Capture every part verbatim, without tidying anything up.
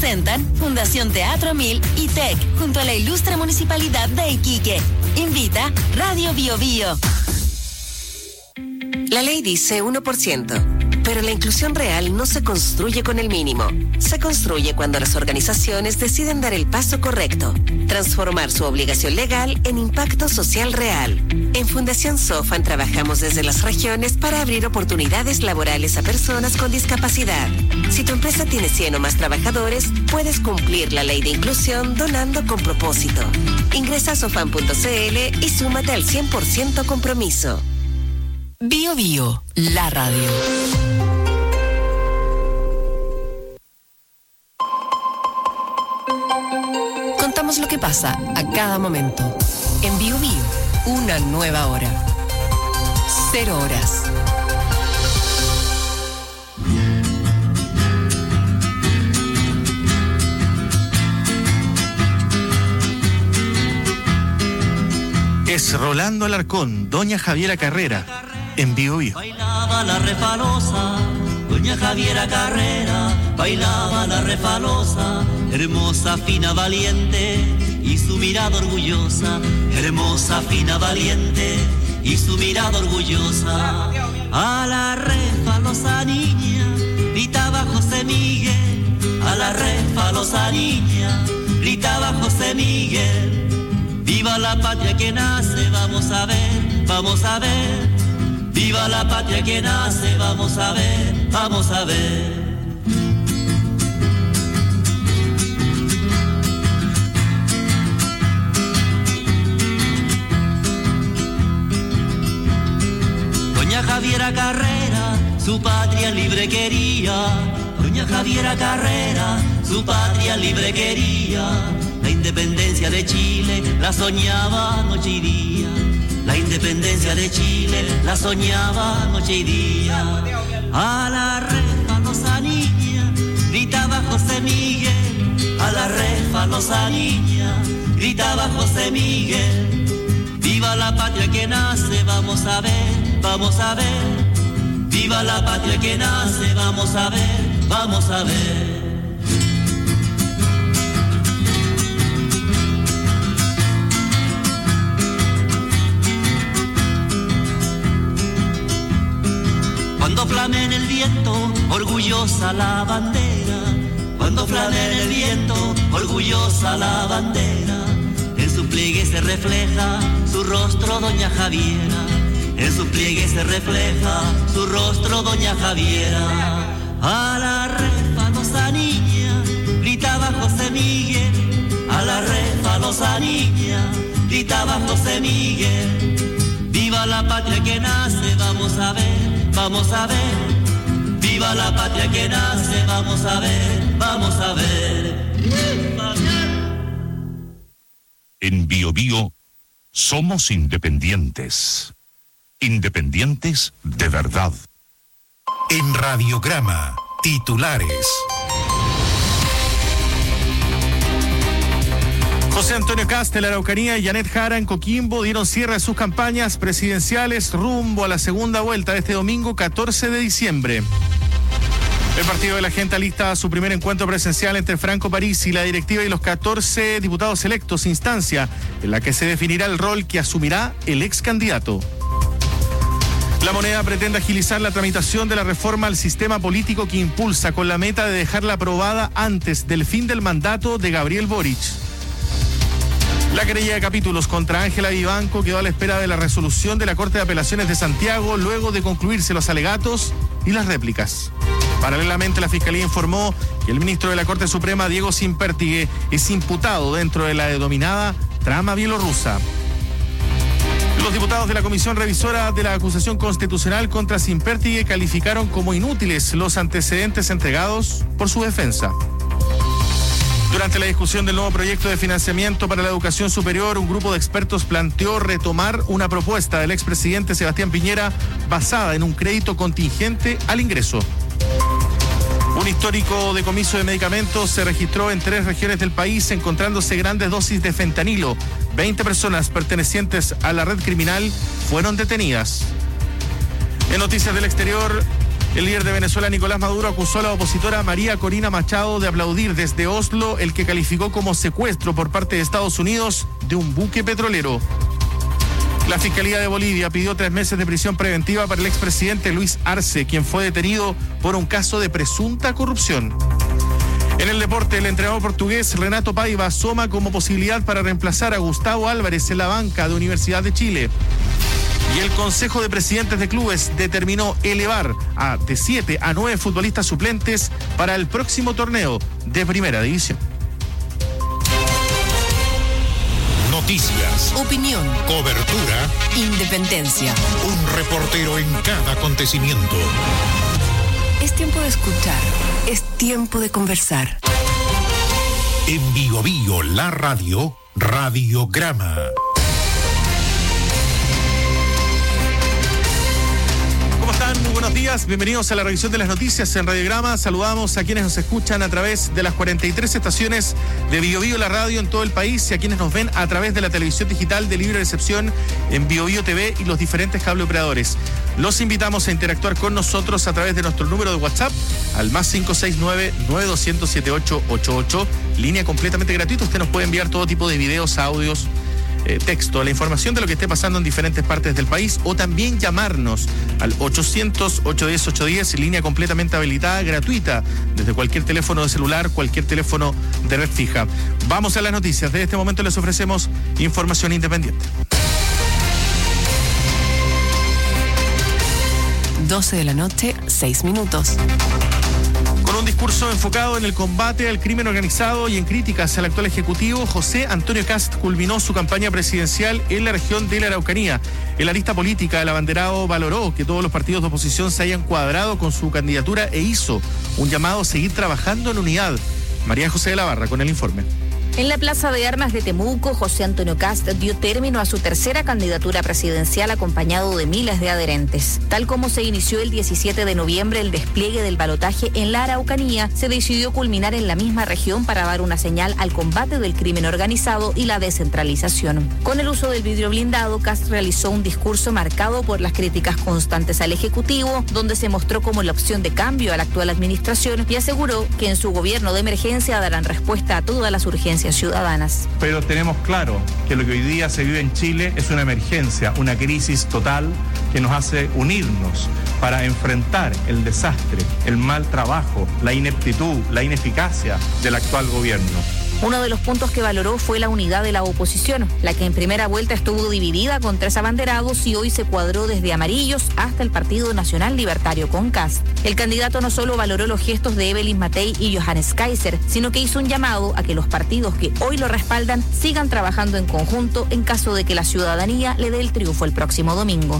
Presentan Fundación Teatro Mil y T E C junto a la ilustre Municipalidad de Iquique. Invita Radio Bio Bio. La ley dice uno por ciento, pero la inclusión real no se construye con el mínimo. Se construye cuando las organizaciones deciden dar el paso correcto, transformar su obligación legal en impacto social real. En Fundación Sofan trabajamos desde las regiones para abrir oportunidades laborales a personas con discapacidad. Si tu empresa tiene cien o más trabajadores, puedes cumplir la ley de inclusión donando con propósito. Ingresa a sofan punto c l y súmate al cien por ciento compromiso. Bio Bio, la radio. Contamos lo que pasa a cada momento. En Bio Bio, una nueva hora. Cero horas. Es Rolando Alarcón, Doña Javiera Carrera, en Bio Bio. Bailaba la refalosa, Doña Javiera Carrera, bailaba la refalosa, hermosa, fina, valiente, y su mirada orgullosa, hermosa, fina, valiente, y su mirada orgullosa. A la refalosa niña, gritaba José Miguel, a la refalosa niña, gritaba José Miguel. Viva la patria que nace, vamos a ver, vamos a ver. Viva la patria que nace, vamos a ver, vamos a ver. Doña Javiera Carrera, su patria libre quería. Doña Javiera Carrera, su patria libre quería. La independencia de Chile la soñaba noche y día. La independencia de Chile la soñaba noche y día. A la refalosa niña gritaba José Miguel. A la refalosa niña gritaba José Miguel. Viva la patria que nace, vamos a ver, vamos a ver. Viva la patria que nace, vamos a ver, vamos a ver. Cuando flame en el viento, orgullosa la bandera. Cuando flame en el viento, orgullosa la bandera. En su pliegue se refleja su rostro, Doña Javiera. En su pliegue se refleja su rostro, Doña Javiera. A la refalosa niña gritaba José Miguel. A la refalosa niña gritaba José Miguel. Viva la patria que nace, vamos a ver. Vamos a ver, viva la patria que nace, vamos a ver, vamos a ver. En Bio Bio somos independientes, independientes de verdad. En Radiograma, titulares. José Antonio Kast en la Araucanía y Janet Jara en Coquimbo dieron cierre a sus campañas presidenciales rumbo a la segunda vuelta de este domingo catorce de diciembre. El Partido de la Gente alista su primer encuentro presencial entre Franco Parisi, la directiva y los catorce diputados electos, instancia en la que se definirá el rol que asumirá el ex candidato. La Moneda pretende agilizar la tramitación de la reforma al sistema político que impulsa con la meta de dejarla aprobada antes del fin del mandato de Gabriel Boric. La querella de capítulos contra Ángela Vivanco quedó a la espera de la resolución de la Corte de Apelaciones de Santiago luego de concluirse los alegatos y las réplicas. Paralelamente, la Fiscalía informó que el ministro de la Corte Suprema, Diego Sínpertigue, es imputado dentro de la denominada trama bielorrusa. Los diputados de la Comisión Revisora de la Acusación Constitucional contra Sínpertigue calificaron como inútiles los antecedentes entregados por su defensa. Durante la discusión del nuevo proyecto de financiamiento para la educación superior, un grupo de expertos planteó retomar una propuesta del expresidente Sebastián Piñera basada en un crédito contingente al ingreso. Un histórico decomiso de medicamentos se registró en tres regiones del país, encontrándose grandes dosis de fentanilo. veinte personas pertenecientes a la red criminal fueron detenidas. En noticias del exterior, El líder de Venezuela, Nicolás Maduro, acusó a la opositora María Corina Machado de aplaudir desde Oslo el que calificó como secuestro por parte de Estados Unidos de un buque petrolero. La Fiscalía de Bolivia pidió tres meses de prisión preventiva para el expresidente Luis Arce, quien fue detenido por un caso de presunta corrupción. En el deporte, el entrenador portugués Renato Paiva asoma como posibilidad para reemplazar a Gustavo Álvarez en la banca de Universidad de Chile. Y el Consejo de Presidentes de Clubes determinó elevar a, de siete a nueve futbolistas suplentes para el próximo torneo de Primera División. Noticias, Opinión, cobertura, independencia. un reportero en cada acontecimiento. Es tiempo de escuchar, es tiempo de conversar. En Bio Bio, la radio, Radiograma. ¿Cómo están? Muy buenos días. Bienvenidos a la revisión de las noticias en Radiograma. Saludamos a quienes nos escuchan a través de las cuarenta y tres estaciones de Bio Bio, la radio en todo el país, y a quienes nos ven a través de la televisión digital de libre recepción en Bio Bio T V y los diferentes cable operadores. Los invitamos a interactuar con nosotros a través de nuestro número de WhatsApp al más cinco seis nueve, nueve dos cero, siete ocho ocho ocho, línea completamente gratuita. Usted nos puede enviar todo tipo de videos, audios, Eh, texto, la información de lo que esté pasando en diferentes partes del país, o también llamarnos al ochocientos, ochocientos diez, ochocientos diez, línea completamente habilitada, gratuita, desde cualquier teléfono de celular, cualquier teléfono de red fija. Vamos a las noticias. De este momento les ofrecemos información independiente. doce de la noche, seis minutos. Con un discurso enfocado en el combate al crimen organizado y en críticas al actual Ejecutivo, José Antonio Kast culminó su campaña presidencial en la región de la Araucanía. En la lista política, el abanderado valoró que todos los partidos de oposición se hayan cuadrado con su candidatura e hizo un llamado a seguir trabajando en unidad. María José de la Barra con el informe. En la Plaza de Armas de Temuco, José Antonio Kast dio término a su tercera candidatura presidencial acompañado de miles de adherentes. Tal como se inició el diecisiete de noviembre el despliegue del balotaje en la Araucanía, se decidió culminar en la misma región para dar una señal al combate del crimen organizado y la descentralización. Con el uso del vidrio blindado, Kast realizó un discurso marcado por las críticas constantes al Ejecutivo, donde se mostró como la opción de cambio a la actual administración y aseguró que en su gobierno de emergencia darán respuesta a todas las urgencias ciudadanas. Pero tenemos claro que lo que hoy día se vive en Chile es una emergencia, una crisis total que nos hace unirnos para enfrentar el desastre, el mal trabajo, la ineptitud, la ineficacia del actual gobierno. Uno de los puntos que valoró fue la unidad de la oposición, la que en primera vuelta estuvo dividida con tres abanderados y hoy se cuadró desde amarillos hasta el Partido Nacional Libertario con Kast. El candidato no solo valoró los gestos de Evelyn Matei y Johannes Kaiser, sino que hizo un llamado a que los partidos que hoy lo respaldan sigan trabajando en conjunto en caso de que la ciudadanía le dé el triunfo el próximo domingo.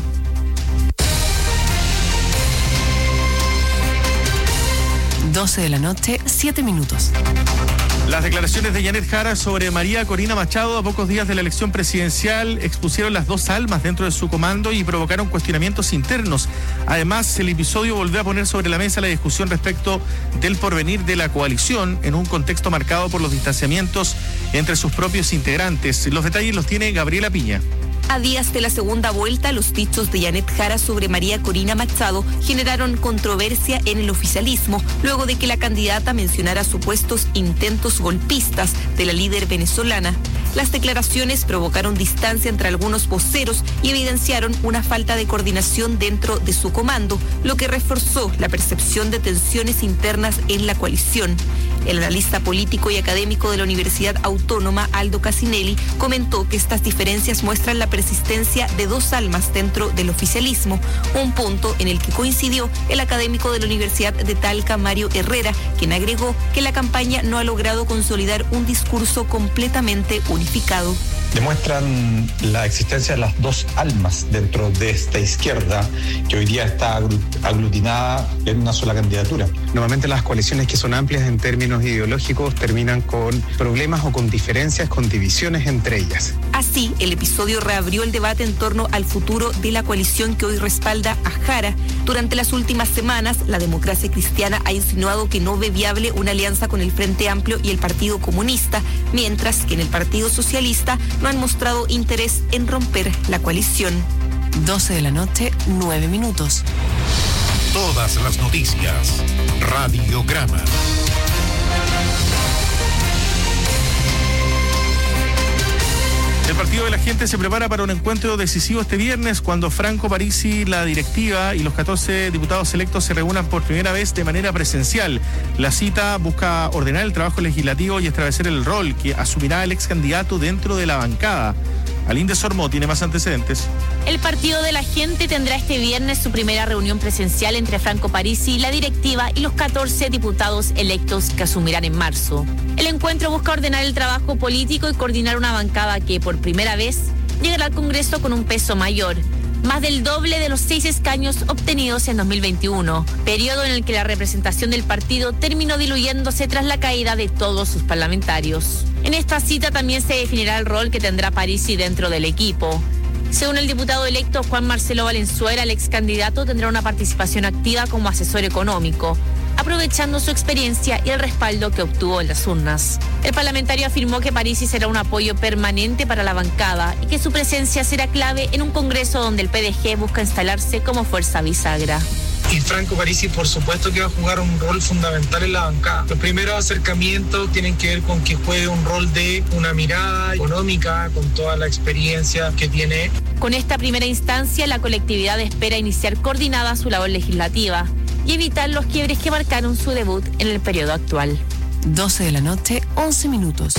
doce de la noche, siete minutos. Las declaraciones de Janet Jara sobre María Corina Machado a pocos días de la elección presidencial expusieron las dos almas dentro de su comando y provocaron cuestionamientos internos. Además, el episodio volvió a poner sobre la mesa la discusión respecto del porvenir de la coalición en un contexto marcado por los distanciamientos entre sus propios integrantes. Los detalles los tiene Gabriela Piña. A días de la segunda vuelta, los dichos de Janet Jara sobre María Corina Machado generaron controversia en el oficialismo, luego de que la candidata mencionara supuestos intentos golpistas de la líder venezolana. Las declaraciones provocaron distancia entre algunos voceros y evidenciaron una falta de coordinación dentro de su comando, lo que reforzó la percepción de tensiones internas en la coalición. El analista político y académico de la Universidad Autónoma, Aldo Casinelli, comentó que estas diferencias muestran la persistencia de dos almas dentro del oficialismo, un punto en el que coincidió el académico de la Universidad de Talca, Mario Herrera, quien agregó que la campaña no ha logrado consolidar un discurso completamente unificado. Demuestran la existencia de las dos almas dentro de esta izquierda que hoy día está aglutinada en una sola candidatura. Normalmente las coaliciones que son amplias en términos ideológicos terminan con problemas o con diferencias, con divisiones entre ellas. Así, el episodio reabrió el debate en torno al futuro de la coalición que hoy respalda a Jara. Durante las últimas semanas, la Democracia Cristiana ha insinuado que no ve viable una alianza con el Frente Amplio y el Partido Comunista, mientras que en el Partido Socialista no han mostrado interés en romper la coalición. doce de la noche, nueve minutos. Todas las noticias. Radiograma. El Partido de la Gente se prepara para un encuentro decisivo este viernes cuando Franco Parisi, la directiva y los catorce diputados electos se reúnan por primera vez de manera presencial. La cita busca ordenar el trabajo legislativo y establecer el rol que asumirá el ex candidato dentro de la bancada. Aline Sormo tiene más antecedentes. El Partido de la Gente tendrá este viernes su primera reunión presencial entre Franco Parisi, la directiva y los catorce diputados electos que asumirán en marzo. El encuentro busca ordenar el trabajo político y coordinar una bancada que, por primera vez, llegará al Congreso con un peso mayor, más del doble de los seis escaños obtenidos en dos mil veintiuno, periodo en el que la representación del partido terminó diluyéndose tras la caída de todos sus parlamentarios. En esta cita también se definirá el rol que tendrá Parisi dentro del equipo. Según el diputado electo Juan Marcelo Valenzuela, el ex candidato tendrá una participación activa como asesor económico, aprovechando su experiencia y el respaldo que obtuvo en las urnas. El parlamentario afirmó que Parisi será un apoyo permanente para la bancada y que su presencia será clave en un congreso donde el P D G busca instalarse como fuerza bisagra. Y Franco Parisi, por supuesto, que va a jugar un rol fundamental en la bancada. Los primeros acercamientos tienen que ver con que juegue un rol de una mirada económica con toda la experiencia que tiene. Con esta primera instancia, la colectividad espera iniciar coordinada su labor legislativa y evitar los quiebres que marcaron su debut en el periodo actual. doce de la noche, once minutos.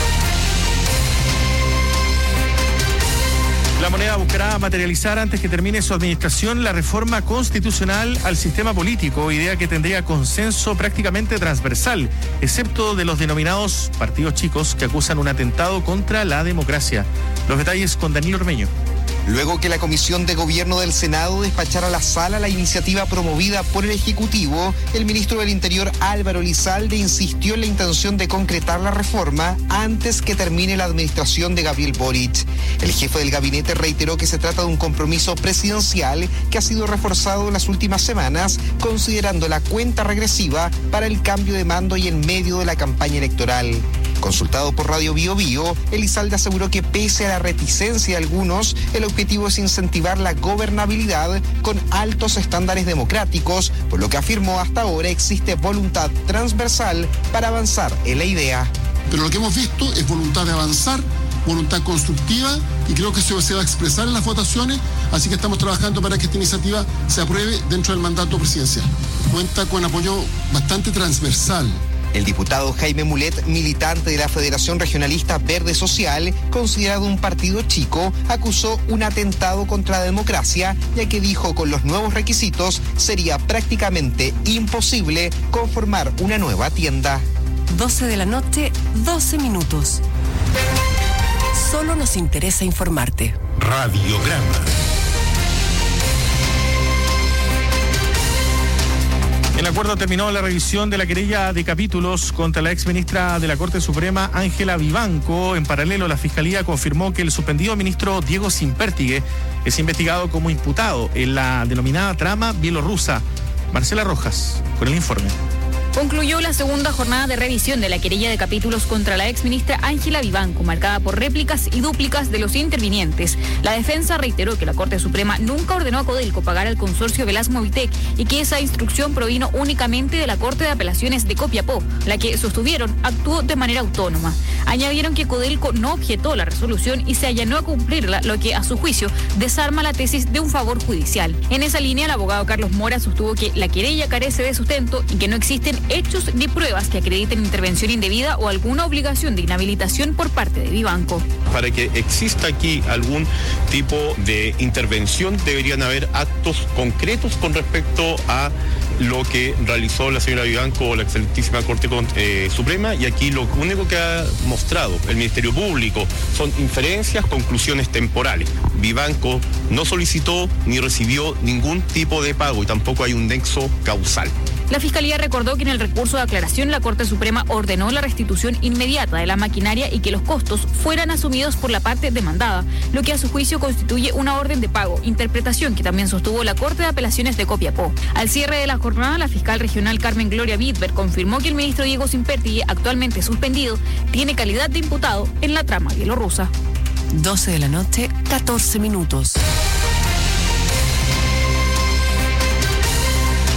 La Moneda buscará materializar antes que termine su administración la reforma constitucional al sistema político, idea que tendría consenso prácticamente transversal, excepto de los denominados partidos chicos que acusan un atentado contra la democracia. Los detalles con Daniel Ormeño. Luego que la Comisión de Gobierno del Senado despachara a la sala la iniciativa promovida por el Ejecutivo, el ministro del Interior Álvaro Elizalde insistió en la intención de concretar la reforma antes que termine la administración de Gabriel Boric. El jefe del gabinete reiteró que se trata de un compromiso presidencial que ha sido reforzado en las últimas semanas, considerando la cuenta regresiva para el cambio de mando y en medio de la campaña electoral. Consultado por Radio Bio Bio, Elizalde aseguró que pese a la reticencia de algunos, el objetivo es incentivar la gobernabilidad con altos estándares democráticos, por lo que afirmó hasta ahora existe voluntad transversal para avanzar en la idea. Pero lo que hemos visto es voluntad de avanzar, voluntad constructiva, y creo que eso se va a expresar en las votaciones, así que estamos trabajando para que esta iniciativa se apruebe dentro del mandato presidencial. Cuenta con apoyo bastante transversal. El diputado Jaime Mulet, militante de la Federación Regionalista Verde Social, considerado un partido chico, acusó un atentado contra la democracia, ya que dijo con los nuevos requisitos sería prácticamente imposible conformar una nueva tienda. doce de la noche, doce minutos. Solo nos interesa informarte. Radiograma. El acuerdo terminó la revisión de la querella de capítulos contra la exministra de la Corte Suprema, Ángela Vivanco. En paralelo, la Fiscalía confirmó que el suspendido ministro Diego Sínpertigue es investigado como imputado en la denominada trama bielorrusa. Marcela Rojas, con el informe. Concluyó la segunda jornada de revisión de la querella de capítulos contra la exministra Ángela Vivanco, marcada por réplicas y dúplicas de los intervinientes. La defensa reiteró que la Corte Suprema nunca ordenó a Codelco pagar al consorcio Velasco-Movitec y que esa instrucción provino únicamente de la Corte de Apelaciones de Copiapó, la que, sostuvieron, actuó de manera autónoma. Añadieron que Codelco no objetó la resolución y se allanó a cumplirla, lo que, a su juicio, desarma la tesis de un favor judicial. En esa línea, el abogado Carlos Mora sostuvo que la querella carece de sustento y que no existen hechos ni pruebas que acrediten intervención indebida o alguna obligación de inhabilitación por parte de Vivanco. Para que exista aquí algún tipo de intervención deberían haber actos concretos con respecto a lo que realizó la señora Vivanco o la excelentísima Corte eh, Suprema, y aquí lo único que ha mostrado el Ministerio Público son inferencias, conclusiones temporales. Vivanco no solicitó ni recibió ningún tipo de pago y tampoco hay un nexo causal. La Fiscalía recordó que en el recurso de aclaración la Corte Suprema ordenó la restitución inmediata de la maquinaria y que los costos fueran asumidos por la parte demandada, lo que a su juicio constituye una orden de pago, interpretación que también sostuvo la Corte de Apelaciones de Copiapó. Al cierre de la jornada, la fiscal regional Carmen Gloria Bidberg confirmó que el ministro Diego Sínpertigue, actualmente suspendido, tiene calidad de imputado en la trama bielorrusa. doce de la noche, catorce minutos.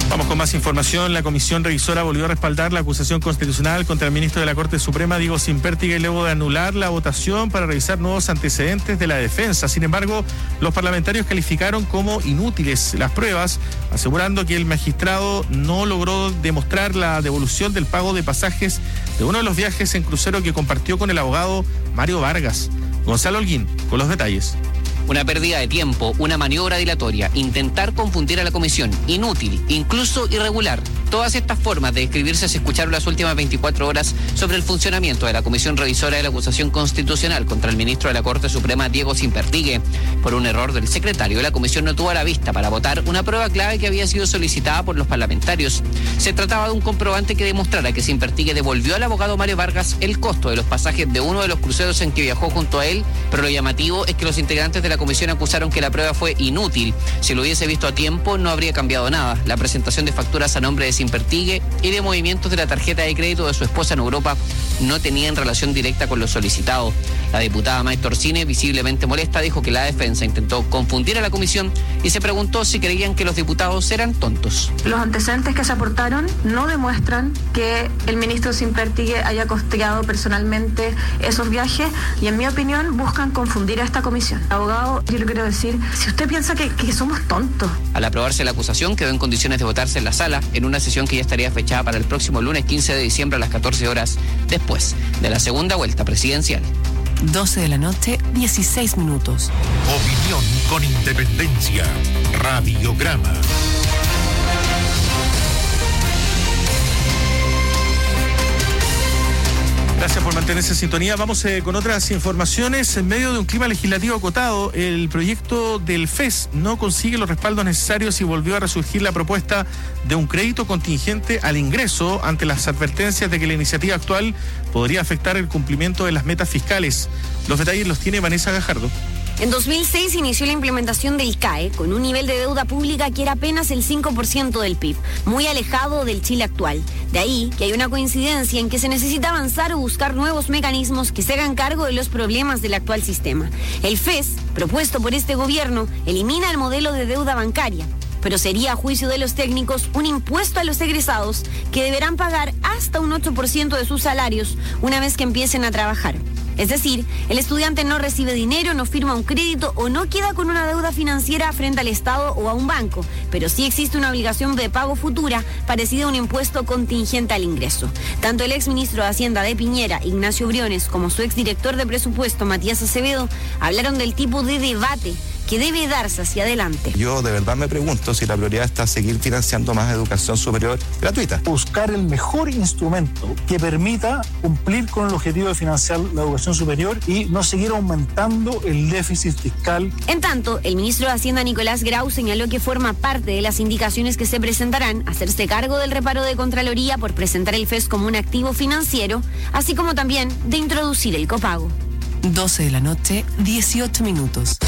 Vamos con más información. La comisión revisora volvió a respaldar la acusación constitucional contra el ministro de la Corte Suprema, Diego Sínpertiga, y luego de anular la votación para revisar nuevos antecedentes de la defensa. Sin embargo, los parlamentarios calificaron como inútiles las pruebas, asegurando que el magistrado no logró demostrar la devolución del pago de pasajes de uno de los viajes en crucero que compartió con el abogado Mario Vargas. Gonzalo Holguín, con los detalles. Una pérdida de tiempo, una maniobra dilatoria, intentar confundir a la comisión, inútil, incluso irregular. Todas estas formas de describirse se escucharon las últimas veinticuatro horas sobre el funcionamiento de la comisión revisora de la acusación constitucional contra el ministro de la Corte Suprema, Diego Sínpertiga. Por un error del secretario, la comisión no tuvo a la vista para votar una prueba clave que había sido solicitada por los parlamentarios. Se trataba de un comprobante que demostrara que Sínpertiga devolvió al abogado Mario Vargas el costo de los pasajes de uno de los cruceros en que viajó junto a él, pero lo llamativo es que los integrantes de la comisión acusaron que la prueba fue inútil. Si lo hubiese visto a tiempo, no habría cambiado nada. La presentación de facturas a nombre de Sínpertiga y de movimientos de la tarjeta de crédito de su esposa en Europa no tenían relación directa con lo solicitado. La diputada Maite Orsini, visiblemente molesta, dijo que la defensa intentó confundir a la comisión y se preguntó si creían que los diputados eran tontos. Los antecedentes que se aportaron no demuestran que el ministro Sínpertiga haya costeado personalmente esos viajes y, en mi opinión, buscan confundir a esta comisión. Abogado, yo le quiero decir, si usted piensa que, que somos tontos. Al aprobarse la acusación, quedó en condiciones de votarse en la sala, en una sesión que ya estaría fechada para el próximo lunes quince de diciembre a las catorce horas, después de la segunda vuelta presidencial. doce de la noche, dieciséis minutos. Opinión con independencia. Radiograma. Gracias por mantenerse en sintonía. Vamos eh, con otras informaciones. En medio de un clima legislativo acotado, el proyecto del F E S no consigue los respaldos necesarios y volvió a resurgir la propuesta de un crédito contingente al ingreso ante las advertencias de que la iniciativa actual podría afectar el cumplimiento de las metas fiscales. Los detalles los tiene Vanessa Gajardo. En dos mil seis inició la implementación del C A E con un nivel de deuda pública que era apenas el cinco por ciento del P I B, muy alejado del Chile actual. De ahí que hay una coincidencia en que se necesita avanzar o buscar nuevos mecanismos que se hagan cargo de los problemas del actual sistema. El F E S, propuesto por este gobierno, elimina el modelo de deuda bancaria, pero sería, a juicio de los técnicos, un impuesto a los egresados que deberán pagar hasta un ocho por ciento de sus salarios una vez que empiecen a trabajar. Es decir, el estudiante no recibe dinero, no firma un crédito o no queda con una deuda financiera frente al Estado o a un banco, pero sí existe una obligación de pago futura parecida a un impuesto contingente al ingreso. Tanto el exministro de Hacienda de Piñera, Ignacio Briones, como su exdirector de presupuesto, Matías Acevedo, hablaron del tipo de debate que debe darse hacia adelante. Yo de verdad me pregunto si la prioridad está seguir financiando más educación superior gratuita. Buscar el mejor instrumento que permita cumplir con el objetivo de financiar la educación superior y no seguir aumentando el déficit fiscal. En tanto, el ministro de Hacienda, Nicolás Grau, señaló que forma parte de las indicaciones que se presentarán hacerse cargo del reparo de Contraloría por presentar el F E S como un activo financiero, así como también de introducir el copago. doce de la noche, dieciocho minutos.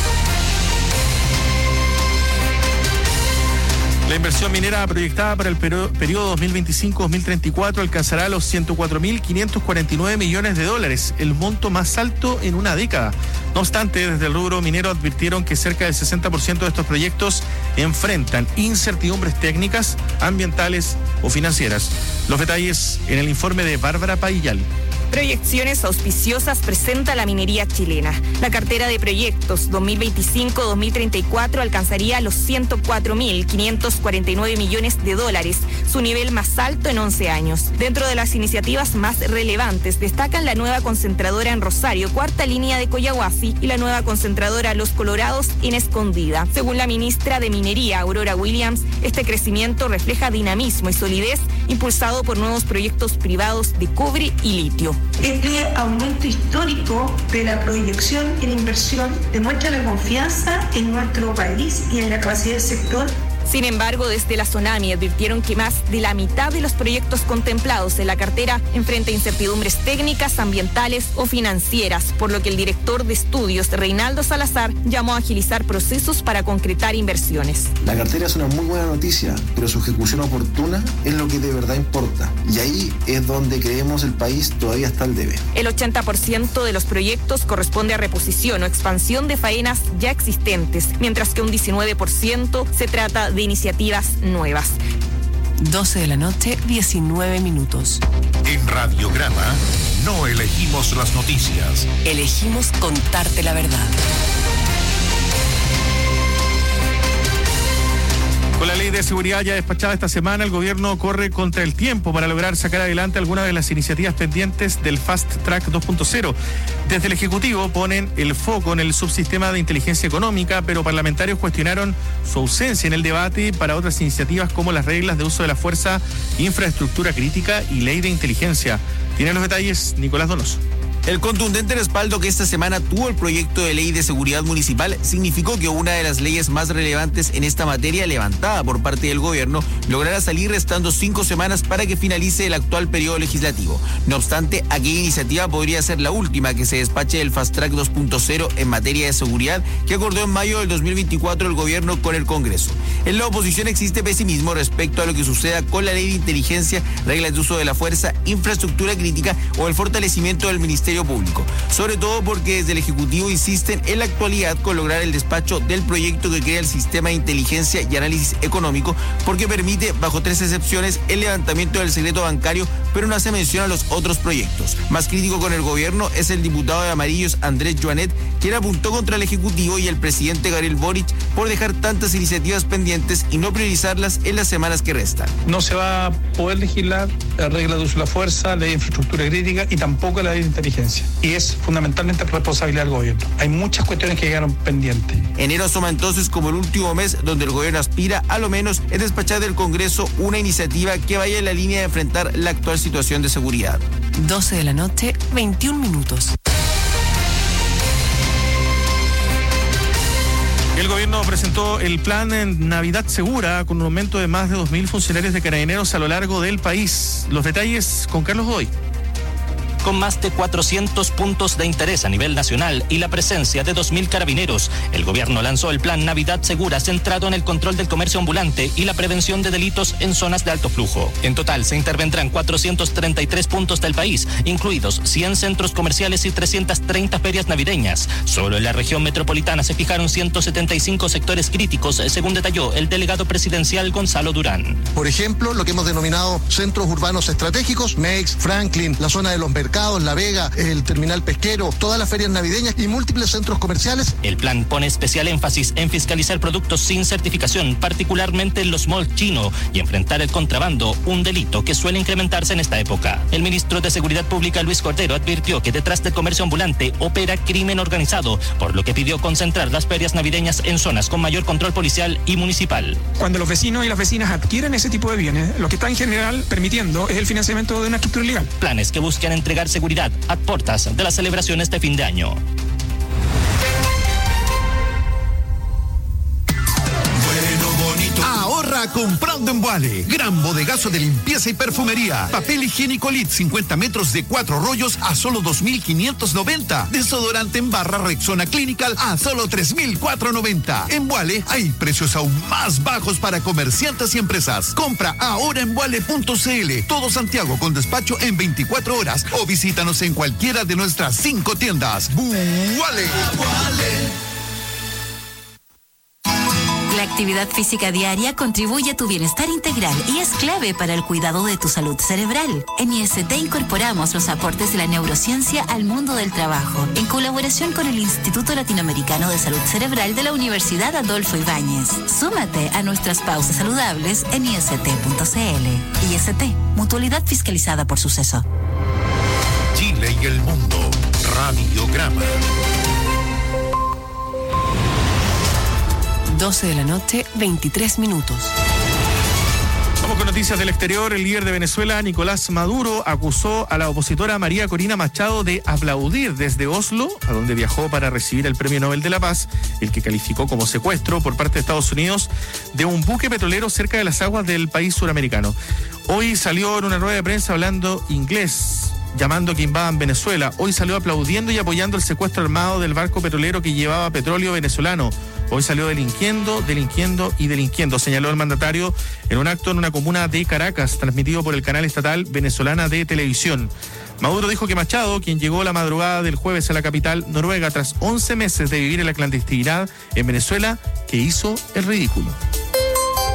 La inversión minera proyectada para el periodo dos mil veinticinco a dos mil treinta y cuatro alcanzará los ciento cuatro mil quinientos cuarenta y nueve millones de dólares, el monto más alto en una década. No obstante, desde el rubro minero advirtieron que cerca del sesenta por ciento de estos proyectos enfrentan incertidumbres técnicas, ambientales o financieras. Los detalles en el informe de Bárbara Paillal. Proyecciones auspiciosas presenta la minería chilena. La cartera de proyectos dos mil veinticinco a dos mil treinta y cuatro alcanzaría los ciento cuatro mil quinientos cuarenta y nueve millones de dólares, su nivel más alto en once años. Dentro de las iniciativas más relevantes destacan la nueva concentradora en Rosario, cuarta línea de Collahuasi, y la nueva concentradora Los Colorados en Escondida. Según la ministra de Minería, Aurora Williams, este crecimiento refleja dinamismo y solidez impulsado por nuevos proyectos privados de cobre y litio. Este aumento histórico de la proyección y la inversión demuestra la confianza en nuestro país y en la capacidad del sector. Sin embargo, desde la SONAMI advirtieron que más de la mitad de los proyectos contemplados en la cartera enfrenta incertidumbres técnicas, ambientales o financieras, por lo que el director de estudios, Reinaldo Salazar, llamó a agilizar procesos para concretar inversiones. La cartera es una muy buena noticia, pero su ejecución oportuna es lo que de verdad importa. Y ahí es donde creemos el país todavía está al debe. El ochenta por ciento de los proyectos corresponde a reposición o expansión de faenas ya existentes, mientras que un diecinueve por ciento se trata de de iniciativas nuevas. doce de la noche, diecinueve minutos. En Radiograma no elegimos las noticias. Elegimos contarte la verdad. Con la ley de seguridad ya despachada esta semana, el gobierno corre contra el tiempo para lograr sacar adelante algunas de las iniciativas pendientes del Fast Track dos punto cero. Desde el Ejecutivo ponen el foco en el subsistema de inteligencia económica, pero parlamentarios cuestionaron su ausencia en el debate para otras iniciativas como las reglas de uso de la fuerza, infraestructura crítica y ley de inteligencia. Tiene los detalles Nicolás Donoso. El contundente respaldo que esta semana tuvo el proyecto de ley de seguridad municipal significó que una de las leyes más relevantes en esta materia levantada por parte del gobierno lograra salir restando cinco semanas para que finalice el actual periodo legislativo. No obstante, aquella iniciativa podría ser la última que se despache del Fast Track dos punto cero en materia de seguridad que acordó en mayo del dos mil veinticuatro el gobierno con el Congreso. En la oposición existe pesimismo respecto a lo que suceda con la ley de inteligencia, reglas de uso de la fuerza, infraestructura crítica o el fortalecimiento del Ministerio Público, sobre todo porque desde el Ejecutivo insisten en la actualidad con lograr el despacho del proyecto que crea el sistema de inteligencia y análisis económico, porque permite, bajo tres excepciones, el levantamiento del secreto bancario, pero no hace mención a los otros proyectos. Más crítico con el gobierno es el diputado de Amarillos, Andrés Joanet, quien apuntó contra el Ejecutivo y el presidente Gabriel Boric por dejar tantas iniciativas pendientes y no priorizarlas en las semanas que restan. No se va a poder legislar la regla de uso de la fuerza, ley de infraestructura crítica y tampoco la ley de inteligencia. Y es fundamentalmente responsabilidad del gobierno. Hay muchas cuestiones que quedaron pendientes. Enero asoma entonces como el último mes donde el gobierno aspira a lo menos es despachar del Congreso una iniciativa que vaya en la línea de enfrentar la actual situación de seguridad. doce de la noche, veintiún minutos. El gobierno presentó el plan en Navidad Segura con un aumento de más de dos mil funcionarios de carabineros a lo largo del país. Los detalles con Carlos Godoy. Con más de cuatrocientos puntos de interés a nivel nacional y la presencia de dos mil carabineros, el gobierno lanzó el plan Navidad Segura centrado en el control del comercio ambulante y la prevención de delitos en zonas de alto flujo. En total se intervendrán cuatrocientos treinta y tres puntos del país, incluidos cien centros comerciales y trescientas treinta ferias navideñas. Solo en la región metropolitana se fijaron ciento setenta y cinco sectores críticos, según detalló el delegado presidencial Gonzalo Durán. Por ejemplo, lo que hemos denominado centros urbanos estratégicos, Mex, Franklin, la zona de los mercados, La Vega, el terminal pesquero, todas las ferias navideñas y múltiples centros comerciales. El plan pone especial énfasis en fiscalizar productos sin certificación, particularmente en los malls chinos, y enfrentar el contrabando, un delito que suele incrementarse en esta época. El ministro de Seguridad Pública, Luis Cordero, advirtió que detrás del comercio ambulante opera crimen organizado, por lo que pidió concentrar las ferias navideñas en zonas con mayor control policial y municipal. Cuando los vecinos y las vecinas adquieren ese tipo de bienes, lo que está en general permitiendo es el financiamiento de una estructura ilegal. Planes que buscan entregar seguridad a puertas de las celebraciones de fin de año. Ahorra comprando en Vuale. Gran bodegazo de limpieza y perfumería. Papel higiénico Lit cincuenta metros de cuatro rollos a solo dos mil quinientos noventa. Desodorante en barra Rexona Clinical a solo tres mil cuatrocientos noventa. En Vuale hay precios aún más bajos para comerciantes y empresas. Compra ahora en vuale punto cl. Todo Santiago con despacho en veinticuatro horas o visítanos en cualquiera de nuestras cinco tiendas. Vuale. La actividad física diaria contribuye a tu bienestar integral y es clave para el cuidado de tu salud cerebral. En I S T incorporamos los aportes de la neurociencia al mundo del trabajo, en colaboración con el Instituto Latinoamericano de Salud Cerebral de la Universidad Adolfo Ibáñez. Súmate a nuestras pausas saludables en I S T punto c l. I S T, mutualidad fiscalizada por Suceso. Chile y el mundo. Radiograma. doce de la noche, veintitrés minutos. Vamos con noticias del exterior. El líder de Venezuela, Nicolás Maduro, acusó a la opositora María Corina Machado de aplaudir desde Oslo, a donde viajó para recibir el Premio Nobel de la Paz, el que calificó como secuestro por parte de Estados Unidos de un buque petrolero cerca de las aguas del país suramericano. Hoy salió en una rueda de prensa hablando inglés, llamando a que invadan Venezuela. Hoy salió aplaudiendo y apoyando el secuestro armado del barco petrolero que llevaba petróleo venezolano. Hoy salió delinquiendo, delinquiendo y delinquiendo, señaló el mandatario en un acto en una comuna de Caracas, transmitido por el canal estatal venezolana de televisión. Maduro dijo que Machado, quien llegó la madrugada del jueves a la capital noruega tras once meses de vivir en la clandestinidad en Venezuela, que hizo el ridículo.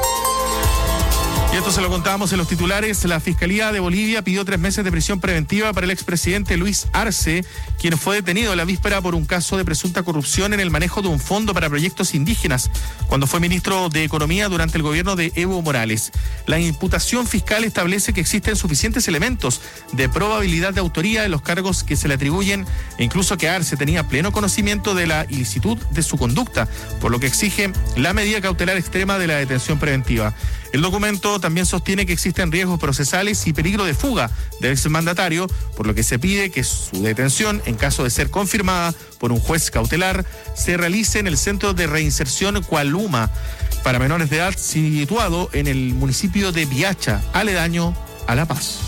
esto se lo contábamos en los titulares. La Fiscalía de Bolivia pidió tres meses de prisión preventiva para el expresidente Luis Arce, quien fue detenido la víspera por un caso de presunta corrupción en el manejo de un fondo para proyectos indígenas, cuando fue ministro de Economía durante el gobierno de Evo Morales. La imputación fiscal establece que existen suficientes elementos de probabilidad de autoría en los cargos que se le atribuyen, e incluso que Arce tenía pleno conocimiento de la ilicitud de su conducta, por lo que exige la medida cautelar extrema de la detención preventiva. El documento también sostiene que existen riesgos procesales y peligro de fuga del exmandatario, por lo que se pide que su detención, en caso de ser confirmada por un juez cautelar, se realice en el Centro de Reinserción Cualuma para menores de edad, situado en el municipio de Viacha, aledaño a La Paz.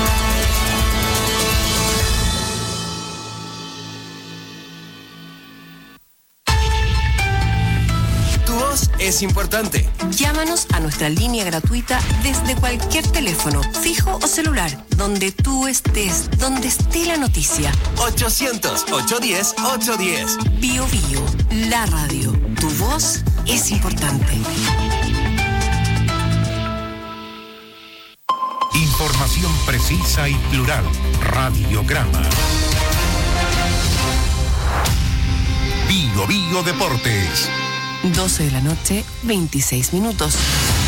Es importante. Llámanos a nuestra línea gratuita desde cualquier teléfono, fijo o celular, donde tú estés, donde esté la noticia. ochocientos, ochocientos diez, ochocientos diez. Bio Bio, la radio. Tu voz es importante. Información precisa y plural. Radiograma. Bio Bio Deportes. doce de la noche, veintiséis minutos.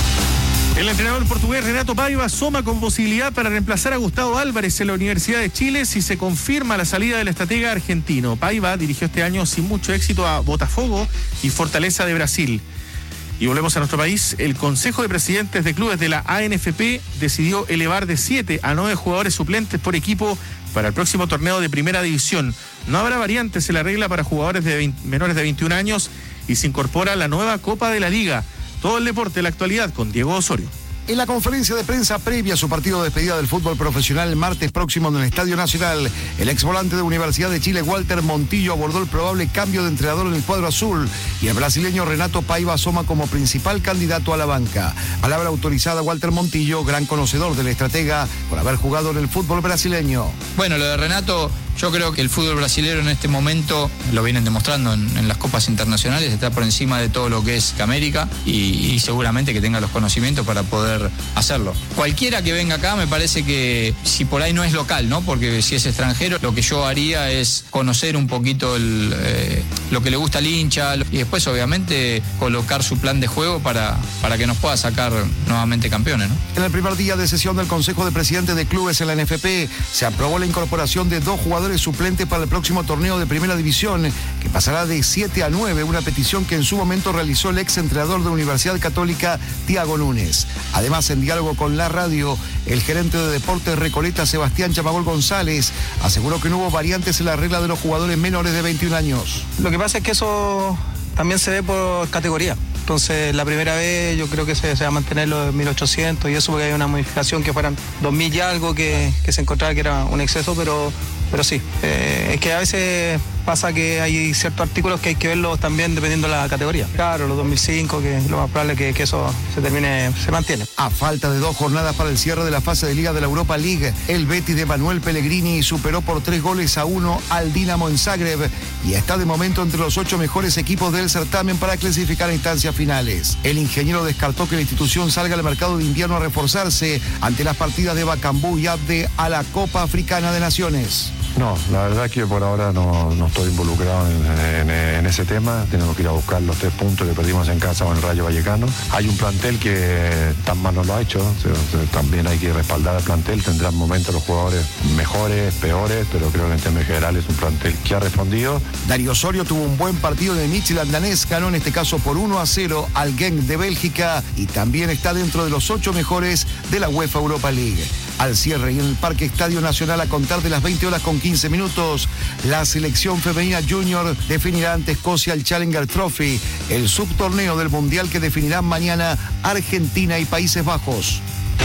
El entrenador portugués Renato Paiva asoma con posibilidad para reemplazar a Gustavo Álvarez en la Universidad de Chile si se confirma la salida del estratega argentino. Paiva dirigió este año sin mucho éxito a Botafogo y Fortaleza de Brasil. Y volvemos a nuestro país. El Consejo de Presidentes de Clubes de la A N F P decidió elevar de siete a nueve jugadores suplentes por equipo para el próximo torneo de Primera División. No habrá variantes en la regla para jugadores de veinte, menores de veintiún años, y se incorpora la nueva Copa de la Liga. Todo el deporte de la actualidad con Diego Osorio. En la conferencia de prensa previa a su partido de despedida del fútbol profesional el martes próximo en el Estadio Nacional, el ex volante de Universidad de Chile, Walter Montillo, abordó el probable cambio de entrenador en el cuadro azul, y el brasileño Renato Paiva asoma como principal candidato a la banca. Palabra autorizada a Walter Montillo, gran conocedor del estratega por haber jugado en el fútbol brasileño. Bueno, lo de Renato, yo creo que el fútbol brasileño en este momento, lo vienen demostrando en, en las copas internacionales, está por encima de todo lo que es América, y, y seguramente que tenga los conocimientos para poder hacerlo. Cualquiera que venga acá, me parece que si por ahí no es local, ¿no? Porque si es extranjero, lo que yo haría es conocer un poquito el, eh, lo que le gusta al hincha, y después obviamente colocar su plan de juego para, para que nos pueda sacar nuevamente campeones, ¿no? En el primer día de sesión del Consejo de Presidentes de Clubes en la N F P, se aprobó la incorporación de dos jugadores suplentes para el próximo torneo de Primera División, que pasará de siete a nueve, una petición que en su momento realizó el ex entrenador de Universidad Católica, Tiago Núñez. Además, en diálogo con la radio, el gerente de Deportes Recoleta, Sebastián Chamagol González, aseguró que no hubo variantes en la regla de los jugadores menores de veintiún años. Lo que pasa es que eso también se ve por categoría. Entonces, la primera vez yo creo que se, se va a mantener los mil ochocientos y eso porque hay una modificación que fueran dos mil y algo que, que se encontraba que era un exceso, pero, pero sí. Eh, es que a veces pasa que hay ciertos artículos que hay que verlos también dependiendo de la categoría. Claro, los dos mil cinco, que lo más probable es que, que eso se termine, se mantiene. A falta de dos jornadas para el cierre de la fase de Liga de la Europa League, el Betis de Manuel Pellegrini superó por tres goles a uno al Dinamo en Zagreb y está de momento entre los ocho mejores equipos del certamen para clasificar a instancias finales. El ingeniero descartó que la institución salga al mercado de invierno a reforzarse ante las partidas de Bacambú y Abde a la Copa Africana de Naciones. No, la verdad que por ahora no, no estoy involucrado en, en, en ese tema. Tenemos que ir a buscar los tres puntos que perdimos en casa con el Rayo Vallecano. Hay un plantel que tan mal no lo ha hecho. O sea, también hay que respaldar al plantel. Tendrán momentos los jugadores mejores, peores, pero creo que en términos generales es un plantel que ha respondido. Darío Osorio tuvo un buen partido de Midtjylland danés, ganó en este caso por uno a cero al Genk de Bélgica y también está dentro de los ocho mejores de la UEFA Europa League. Al cierre y en el Parque Estadio Nacional a contar de las veinte horas con quince minutos, la selección femenina junior definirá ante Escocia el Challenger Trophy, el subtorneo del Mundial que definirán mañana Argentina y Países Bajos.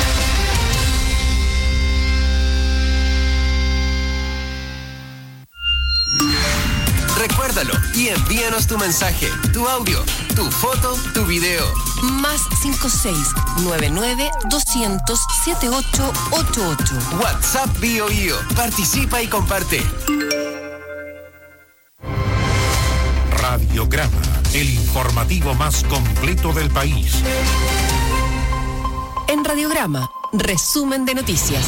Recuérdalo y envíanos tu mensaje, tu audio, tu foto, tu video. Más cinco seis nueve nueve doscientos setenta y ocho ochenta y ocho. WhatsApp Bio Bio. Participa y comparte. Radiograma, el informativo más completo del país. En Radiograma, resumen de noticias.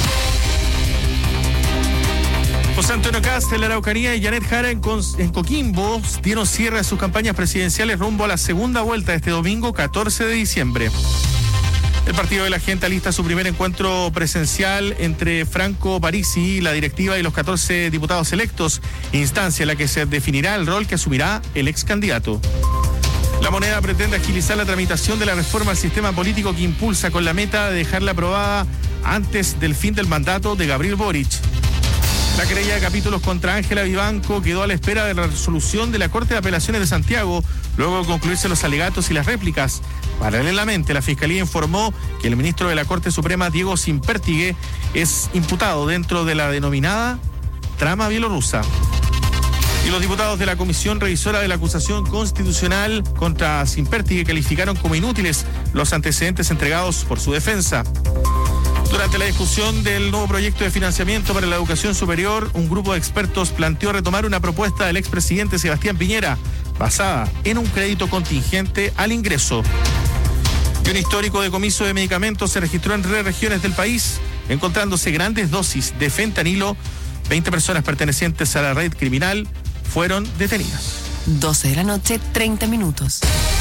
José Antonio Kast en la Araucanía y Janet Jara en, en Coquimbo dieron cierre a sus campañas presidenciales rumbo a la segunda vuelta este domingo catorce de diciembre. El Partido de la Gente alista su primer encuentro presencial entre Franco Parisi, la directiva y los catorce diputados electos, instancia en la que se definirá el rol que asumirá el ex candidato. La Moneda pretende agilizar la tramitación de la reforma al sistema político que impulsa con la meta de dejarla aprobada antes del fin del mandato de Gabriel Boric. La querella de capítulos contra Ángela Vivanco quedó a la espera de la resolución de la Corte de Apelaciones de Santiago, luego de concluirse los alegatos y las réplicas. Paralelamente, la Fiscalía informó que el ministro de la Corte Suprema, Diego Simpértigue, es imputado dentro de la denominada trama bielorrusa. Y los diputados de la Comisión Revisora de la Acusación Constitucional contra Simpértigue calificaron como inútiles los antecedentes entregados por su defensa. Durante la discusión del nuevo proyecto de financiamiento para la educación superior, un grupo de expertos planteó retomar una propuesta del expresidente Sebastián Piñera, basada en un crédito contingente al ingreso. Y un histórico decomiso de medicamentos se registró en tres regiones del país, encontrándose grandes dosis de fentanilo. veinte personas pertenecientes a la red criminal fueron detenidas. doce de la noche, treinta minutos.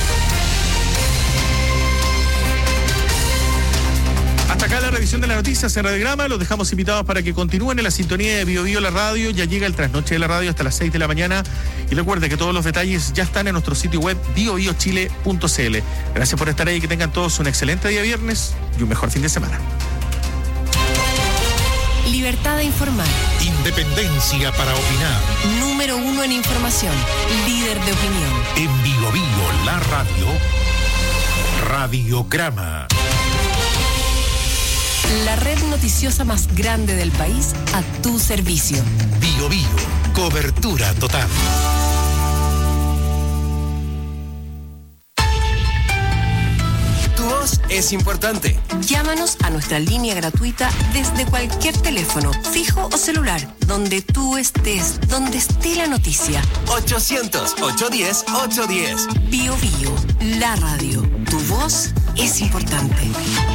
Hasta acá la revisión de las noticias en Radiograma. Los dejamos invitados para que continúen en la sintonía de Bio Bio La Radio. Ya llega el trasnoche de la radio hasta las seis de la mañana. Y recuerde que todos los detalles ya están en nuestro sitio web bio bio chile punto c l. Gracias por estar ahí, que tengan todos un excelente día viernes y un mejor fin de semana. Libertad de informar. Independencia para opinar. Número uno en información. Líder de opinión. En Bio Bio La Radio. Radiograma. La red noticiosa más grande del país a tu servicio. Bio Bio, cobertura total. Tu voz es importante. Llámanos a nuestra línea gratuita desde cualquier teléfono, fijo o celular, donde tú estés, donde esté la noticia. ochocientos, ochocientos diez, ochocientos diez. Bio Bio, la radio. Tu voz es importante.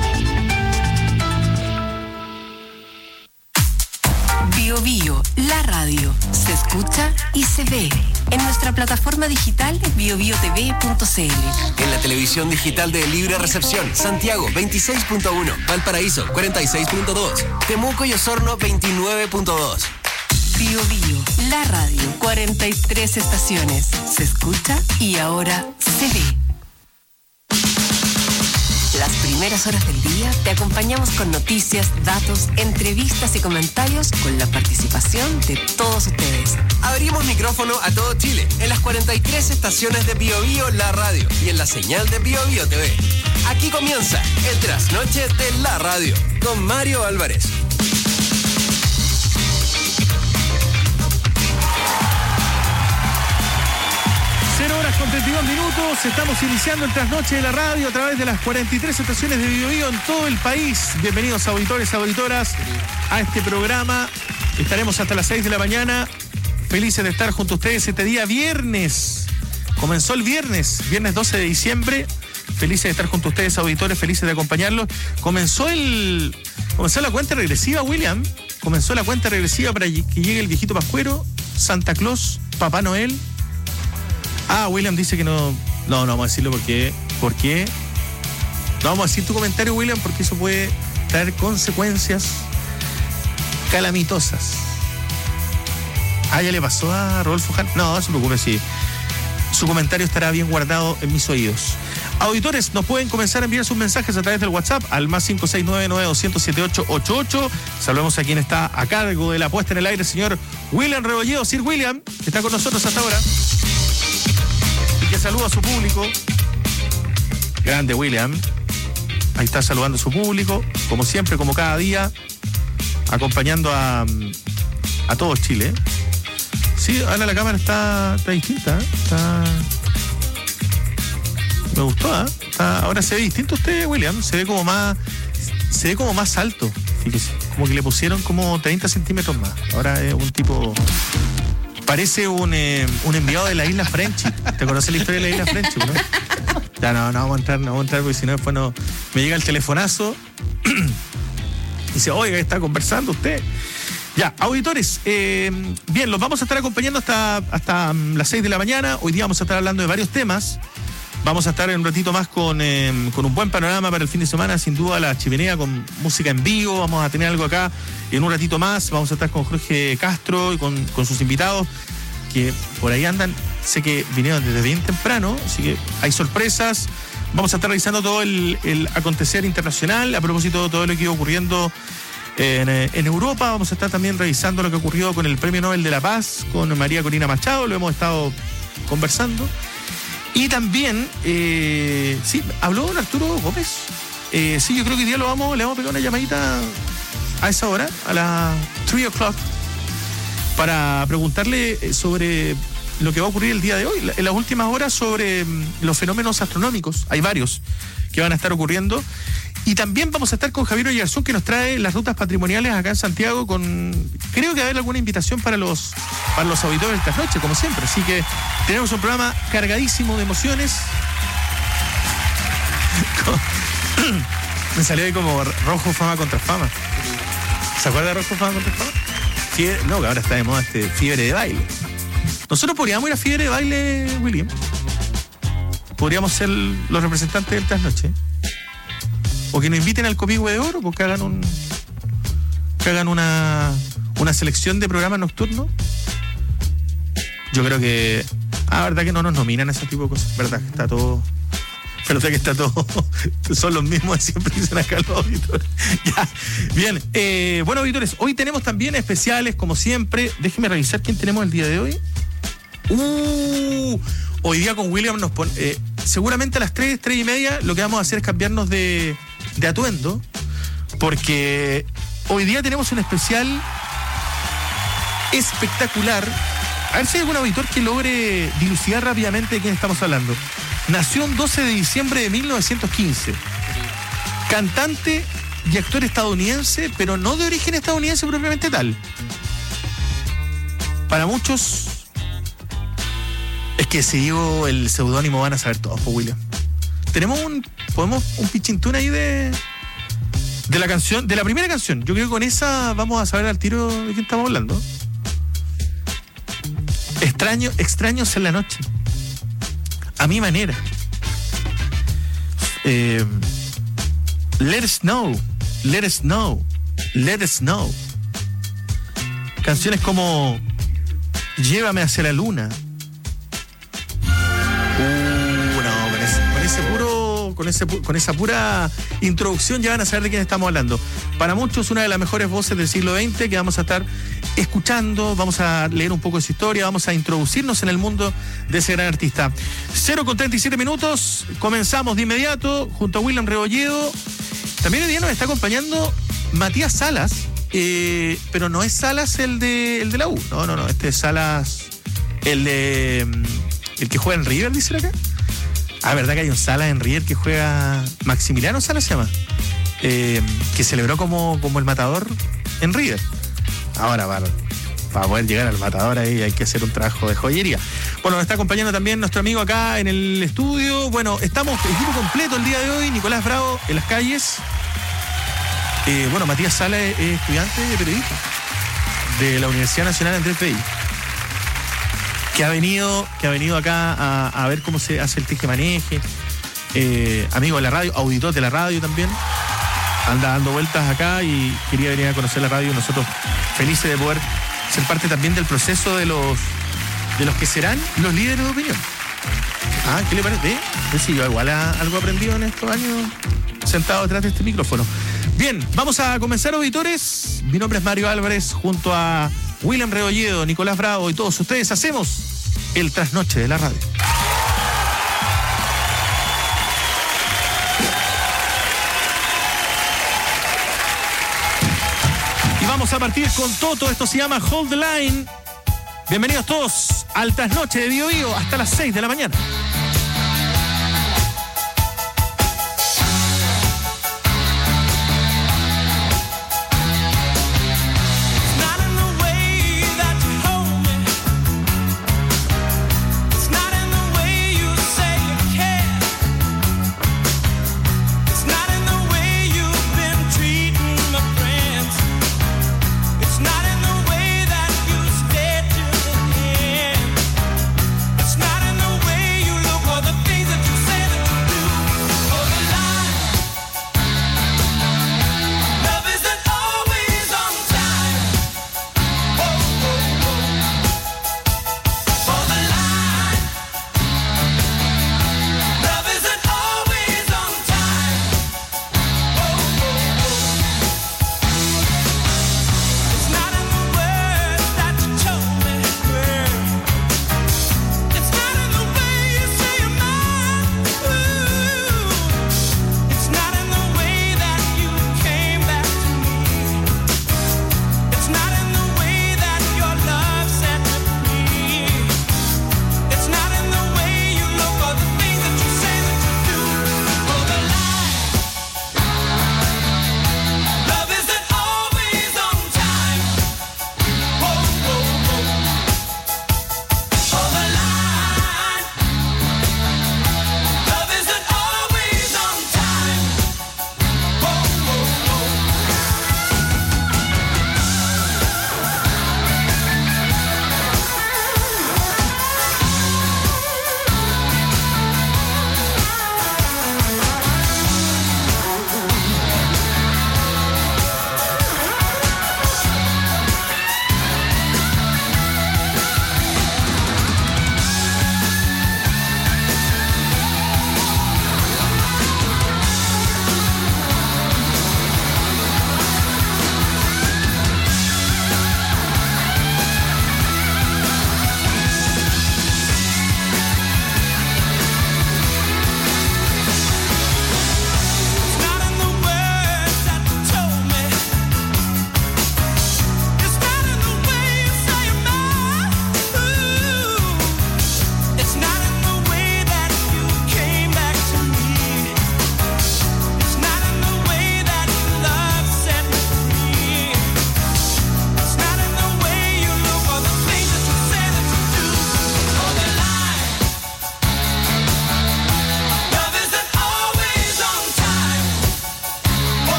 Bio Bio, la radio, se escucha y se ve en nuestra plataforma digital bio bio t v punto c l. En la televisión digital de Libre Recepción, Santiago veintiséis punto uno, Valparaíso cuarenta y seis punto dos, Temuco y Osorno veintinueve punto dos. Bio Bio, la radio, cuarenta y tres estaciones, se escucha y ahora se ve. Las primeras horas del día te acompañamos con noticias, datos, entrevistas y comentarios con la participación de todos ustedes. Abrimos micrófono a todo Chile en las cuarenta y tres estaciones de Bio Bio La Radio y en la señal de Bio Bio T V. Aquí comienza el trasnoche de la radio con Mario Álvarez. cero horas con treinta y dos minutos, estamos iniciando el trasnoche de la radio a través de las cuarenta y tres estaciones de Bio Bio en todo el país. Bienvenidos auditores, auditoras a este programa. Estaremos hasta las seis de la mañana, felices de estar junto a ustedes este día viernes. Comenzó el viernes, viernes doce de diciembre, felices de estar junto a ustedes auditores, felices de acompañarlos. Comenzó el, comenzó la cuenta regresiva, William, comenzó la cuenta regresiva para que llegue el viejito Pascuero, Santa Claus, Papá Noel. Ah, William dice que no... No, no vamos a decirlo porque... ¿Por qué? No vamos a decir tu comentario, William, porque eso puede traer consecuencias calamitosas. Ah, ya le pasó a Rodolfo Jara. No, no se preocupe, sí. Su comentario estará bien guardado en mis oídos. Auditores, nos pueden comenzar a enviar sus mensajes a través del WhatsApp al más cinco seis nueve nueve dos cero cero siete ocho ocho ocho. Saludamos a quien está a cargo de la puesta en el aire, señor William Rebolledo, Sir William, que está con nosotros hasta ahora. Que saluda a su público. Grande William. Ahí está saludando a su público, como siempre, como cada día, acompañando a, a todo Chile. Sí, ahora la cámara está, está distinta, ¿eh? Está... Me gustó, ¿eh? Está... Ahora se ve distinto usted, William. Se ve como más, se ve como más alto. Fíjese, como que le pusieron como treinta centímetros más. Ahora es un tipo... Parece un, eh, un enviado de la isla Frenchy. ¿Te conoces la historia de la isla Frenchy, no? Ya no, no vamos a entrar, no vamos a entrar, porque si no después no, me llega el telefonazo y dice, oiga, ¿está conversando usted? Ya, auditores, eh, bien, los vamos a estar acompañando hasta, hasta um, las seis de la mañana. Hoy día vamos a estar hablando de varios temas. Vamos a estar en un ratito más con, eh, con un buen panorama para el fin de semana, sin duda la chimenea con música en vivo. Vamos a tener algo acá en un ratito más. Vamos a estar con Jorge Castro y con, con sus invitados que por ahí andan. Sé que vinieron desde bien temprano, así que hay sorpresas. Vamos a estar revisando todo el, el acontecer internacional a propósito de todo lo que iba ocurriendo en, en Europa. Vamos a estar también revisando lo que ocurrió con el Premio Nobel de la Paz con María Corina Machado. Lo hemos estado conversando. Y también, eh, sí, habló don Arturo Gómez. Eh, sí, yo creo que hoy día lo vamos, le vamos a pegar una llamadita a esa hora, a las tres o'clock, para preguntarle sobre lo que va a ocurrir el día de hoy, en las últimas horas, sobre los fenómenos astronómicos. Hay varios que van a estar ocurriendo. Y también vamos a estar con Javier Oyarzún, que nos trae las rutas patrimoniales acá en Santiago, con, creo que va a haber alguna invitación para los para los auditores esta noche, como siempre. Así que tenemos un programa cargadísimo de emociones. Me salió ahí como rojo fama contra fama. ¿Se acuerda de rojo fama contra fama? Fiebre, no, que ahora está de moda este fiebre de baile. Nosotros podríamos ir a fiebre de baile, William. Podríamos ser los representantes del trasnoche. O que nos inviten al Copihue de Oro, porque hagan un que hagan una una selección de programas nocturnos. Yo creo que ah, verdad que no nos nominan a ese tipo de cosas, verdad que está todo verdad que está todo son los mismos de siempre, dicen acá los auditores. Ya, bien, eh, bueno, auditores, hoy tenemos también especiales como siempre. Déjenme revisar quién tenemos el día de hoy. Uh, hoy día con William nos pone eh, seguramente a las tres, tres y media lo que vamos a hacer es cambiarnos de de atuendo, porque hoy día tenemos un especial espectacular. A ver si hay algún auditor que logre dilucidar rápidamente de quién estamos hablando. Nació un doce de diciembre de mil novecientos quince. Cantante y actor estadounidense, pero no de origen estadounidense propiamente tal. Para muchos, es que si digo el seudónimo van a saber todos, por William. Tenemos un, podemos un pichintún ahí de de la canción, de la primera canción. Yo creo que con esa vamos a saber al tiro de quién estamos hablando. Extraño, extraños en la noche. A mi manera. Eh, let it snow, let it snow, let it snow. Canciones como Llévame hacia la luna. Ese puro, con, ese, con esa pura introducción ya van a saber de quién estamos hablando. Para muchos, una de las mejores voces del siglo veinte que vamos a estar escuchando. Vamos a leer un poco de su historia, vamos a introducirnos en el mundo de ese gran artista. cero con treinta y siete minutos, comenzamos de inmediato junto a William Rebolledo. También hoy día nos está acompañando Matías Salas, eh, pero no es Salas el de, el de la U, no, no, no, este es Salas, el de el que juega en River, dice acá. Ah, ¿verdad que hay un Salas en River que juega? Maximiliano Salas se llama. Eh, que celebró como, como el matador en River. Ahora, para, para poder llegar al matador ahí hay que hacer un trabajo de joyería. Bueno, nos está acompañando también nuestro amigo acá en el estudio. Bueno, estamos equipo completo el día de hoy. Nicolás Bravo en las calles. Eh, bueno, Matías Salas es estudiante de periodismo de la Universidad Nacional Andrés Bello. Que ha venido, que ha venido acá a, a ver cómo se hace el tejemaneje, eh, amigo de la radio, auditor de la radio también, anda dando vueltas acá y quería venir a conocer la radio. Nosotros felices de poder ser parte también del proceso de los de los que serán los líderes de opinión. Ah, ¿qué le parece? ¿Eh? Sí, yo igual a, algo aprendido en estos años sentado detrás de este micrófono. Bien, vamos a comenzar, auditores. Mi nombre es Mario Álvarez, junto a William Rebolledo, Nicolás Bravo y todos ustedes hacemos el trasnoche de la radio. Y vamos a partir con Toto, esto se llama Hold the Line. Bienvenidos todos al trasnoche de Bio Bio hasta las seis de la mañana.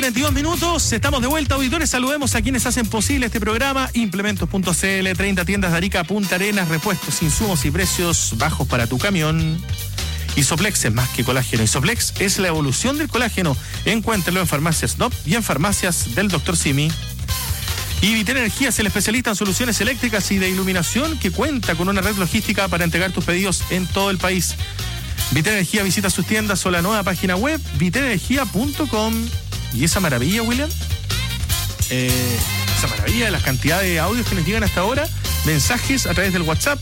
cuarenta y dos minutos, estamos de vuelta, auditores. Saludemos a quienes hacen posible este programa. Implementos punto c l, treinta tiendas de Arica, Punta Arenas, repuestos, insumos y precios bajos para tu camión. Isoplex es más que colágeno. Isoplex es la evolución del colágeno. Encuéntralo en farmacias N O P y en farmacias del doctor Simi. Y Vitel Energía es el especialista en soluciones eléctricas y de iluminación que cuenta con una red logística para entregar tus pedidos en todo el país. Vitel Energía visita sus tiendas o la nueva página web vitel energía punto com. Y esa maravilla, William, eh, esa maravilla de las cantidades de audios que nos llegan hasta ahora, mensajes a través del WhatsApp.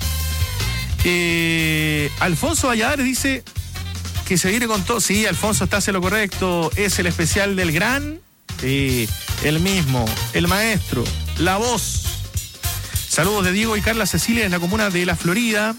Eh, Alfonso Valladares dice que se viene con todo. Sí, Alfonso, está haciendo lo correcto. Es el especial del gran, sí, el mismo, el maestro, la voz. Saludos de Diego y Carla Cecilia en la comuna de La Florida.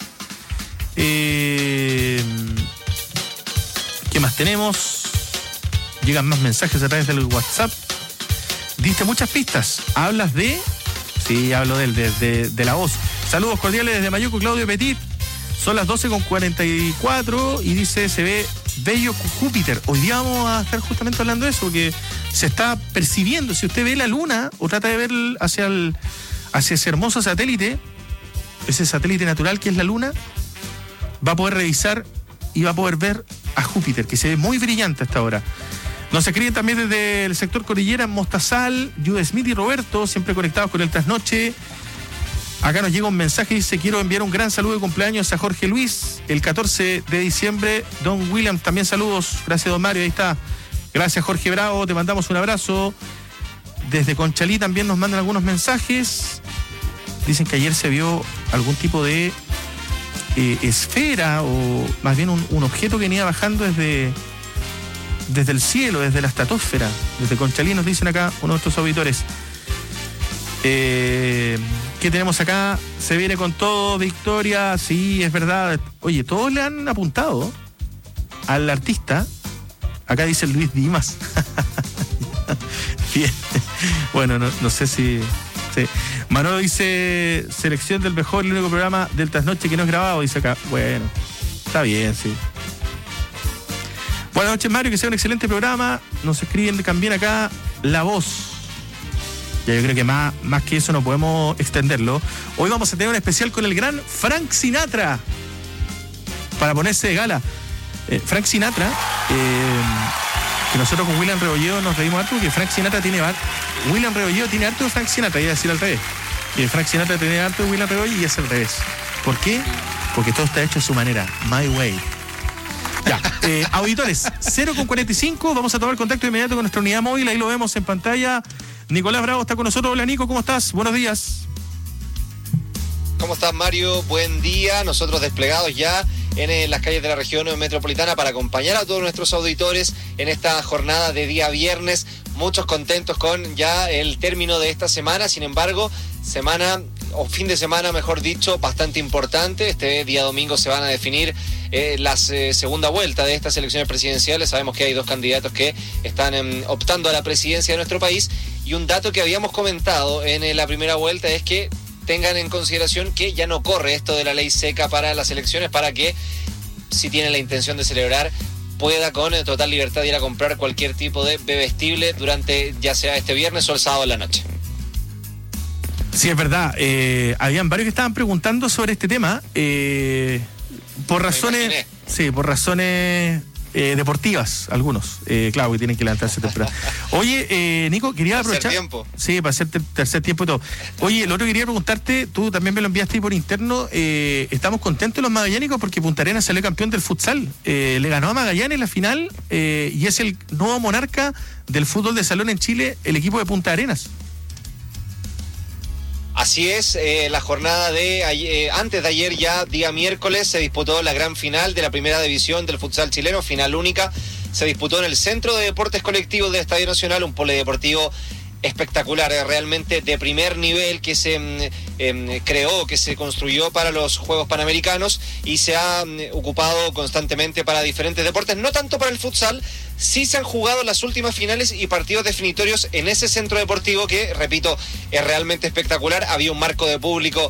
Eh, ¿Qué más tenemos? Llegan más mensajes a través del WhatsApp. Diste muchas pistas. Hablas de... Sí, hablo de, de, de, de la voz. Saludos cordiales desde Mayuco, Claudio Petit. Son las doce con cuarenta y cuatro y dice, se ve bello Júpiter. Hoy día vamos a estar justamente hablando de eso, porque se está percibiendo. Si usted ve la luna o trata de ver hacia, el, hacia ese hermoso satélite, ese satélite natural que es la luna, va a poder revisar y va a poder ver a Júpiter, que se ve muy brillante hasta ahora. Nos escriben también desde el sector Cordillera, Mostazal, Jude Smith y Roberto, siempre conectados con el Trasnoche. Acá nos llega un mensaje, dice, quiero enviar un gran saludo de cumpleaños a Jorge Luis, el catorce de diciembre. Don William, también saludos. Gracias, don Mario, ahí está. Gracias, Jorge Bravo, te mandamos un abrazo. Desde Conchalí también nos mandan algunos mensajes. Dicen que ayer se vio algún tipo de eh, esfera, o más bien un, un objeto que venía bajando desde, desde el cielo, desde la estratosfera. Desde Conchalí nos dicen acá uno de nuestros auditores. Eh, ¿Qué tenemos acá? Se viene con todo, Victoria. Sí, es verdad. Oye, todos le han apuntado al artista. Acá dice Luis Dimas. Bien. Bueno, no, no sé si... Sí. Manolo dice, selección del mejor, el único programa del Trasnoche que no es grabado, dice acá. Bueno, está bien, sí. Buenas noches, Mario, que sea un excelente programa. Nos escriben también acá La Voz. Ya, yo creo que más, más que eso no podemos extenderlo. Hoy vamos a tener un especial con el gran Frank Sinatra para ponerse de gala. Eh, Frank Sinatra, eh, que nosotros con William Rebolledo nos reímos harto, que Frank Sinatra tiene... William Rebolledo tiene harto de Frank Sinatra, iba a decir al revés. Que Frank Sinatra tiene harto de William Rebolledo y es al revés. ¿Por qué? Porque todo está hecho a su manera. My way. Ya, eh, auditores, cero con cuarenta y cinco, vamos a tomar contacto inmediato con nuestra unidad móvil, ahí lo vemos en pantalla. Nicolás Bravo está con nosotros. Hola, Nico, ¿cómo estás? Buenos días. ¿Cómo estás, Mario? Buen día. Nosotros desplegados ya en eh, las calles de la región metropolitana para acompañar a todos nuestros auditores en esta jornada de día viernes. Muchos contentos con ya el término de esta semana. Sin embargo, semana o fin de semana, mejor dicho, bastante importante. Este día domingo se van a definir eh, la eh, segunda vuelta de estas elecciones presidenciales. Sabemos que hay dos candidatos que están eh, optando a la presidencia de nuestro país. Y un dato que habíamos comentado en eh, la primera vuelta es que tengan en consideración que ya no corre esto de la ley seca para las elecciones, para que, si tienen la intención de celebrar, pueda con eh, total libertad ir a comprar cualquier tipo de bebestible durante ya sea este viernes o el sábado en la noche. Sí, es verdad. Eh, habían varios que estaban preguntando sobre este tema. Eh, por razones... Sí, por razones... Eh, deportivas, algunos, eh, claro, que tienen que levantarse temprano. Oye, eh, Nico, quería aprovechar. Tercer tiempo. Sí, para hacer ter tercer tiempo y todo. Oye, lo otro que quería preguntarte, tú también me lo enviaste ahí por interno. Eh, estamos contentos los magallánicos porque Punta Arenas salió campeón del futsal. Eh, le ganó a Magallanes la final eh, y es el nuevo monarca del fútbol de salón en Chile, el equipo de Punta Arenas. Así es, eh, la jornada de eh, antes de ayer, ya día miércoles, se disputó la gran final de la primera división del futsal chileno, final única. Se disputó en el Centro de Deportes Colectivos del Estadio Nacional, un polideportivo espectacular, eh, realmente de primer nivel, que se eh, creó, que se construyó para los Juegos Panamericanos y se ha eh, ocupado constantemente para diferentes deportes, no tanto para el futsal. Sí se han jugado las últimas finales y partidos definitorios en ese centro deportivo que, repito, es realmente espectacular. Había un marco de público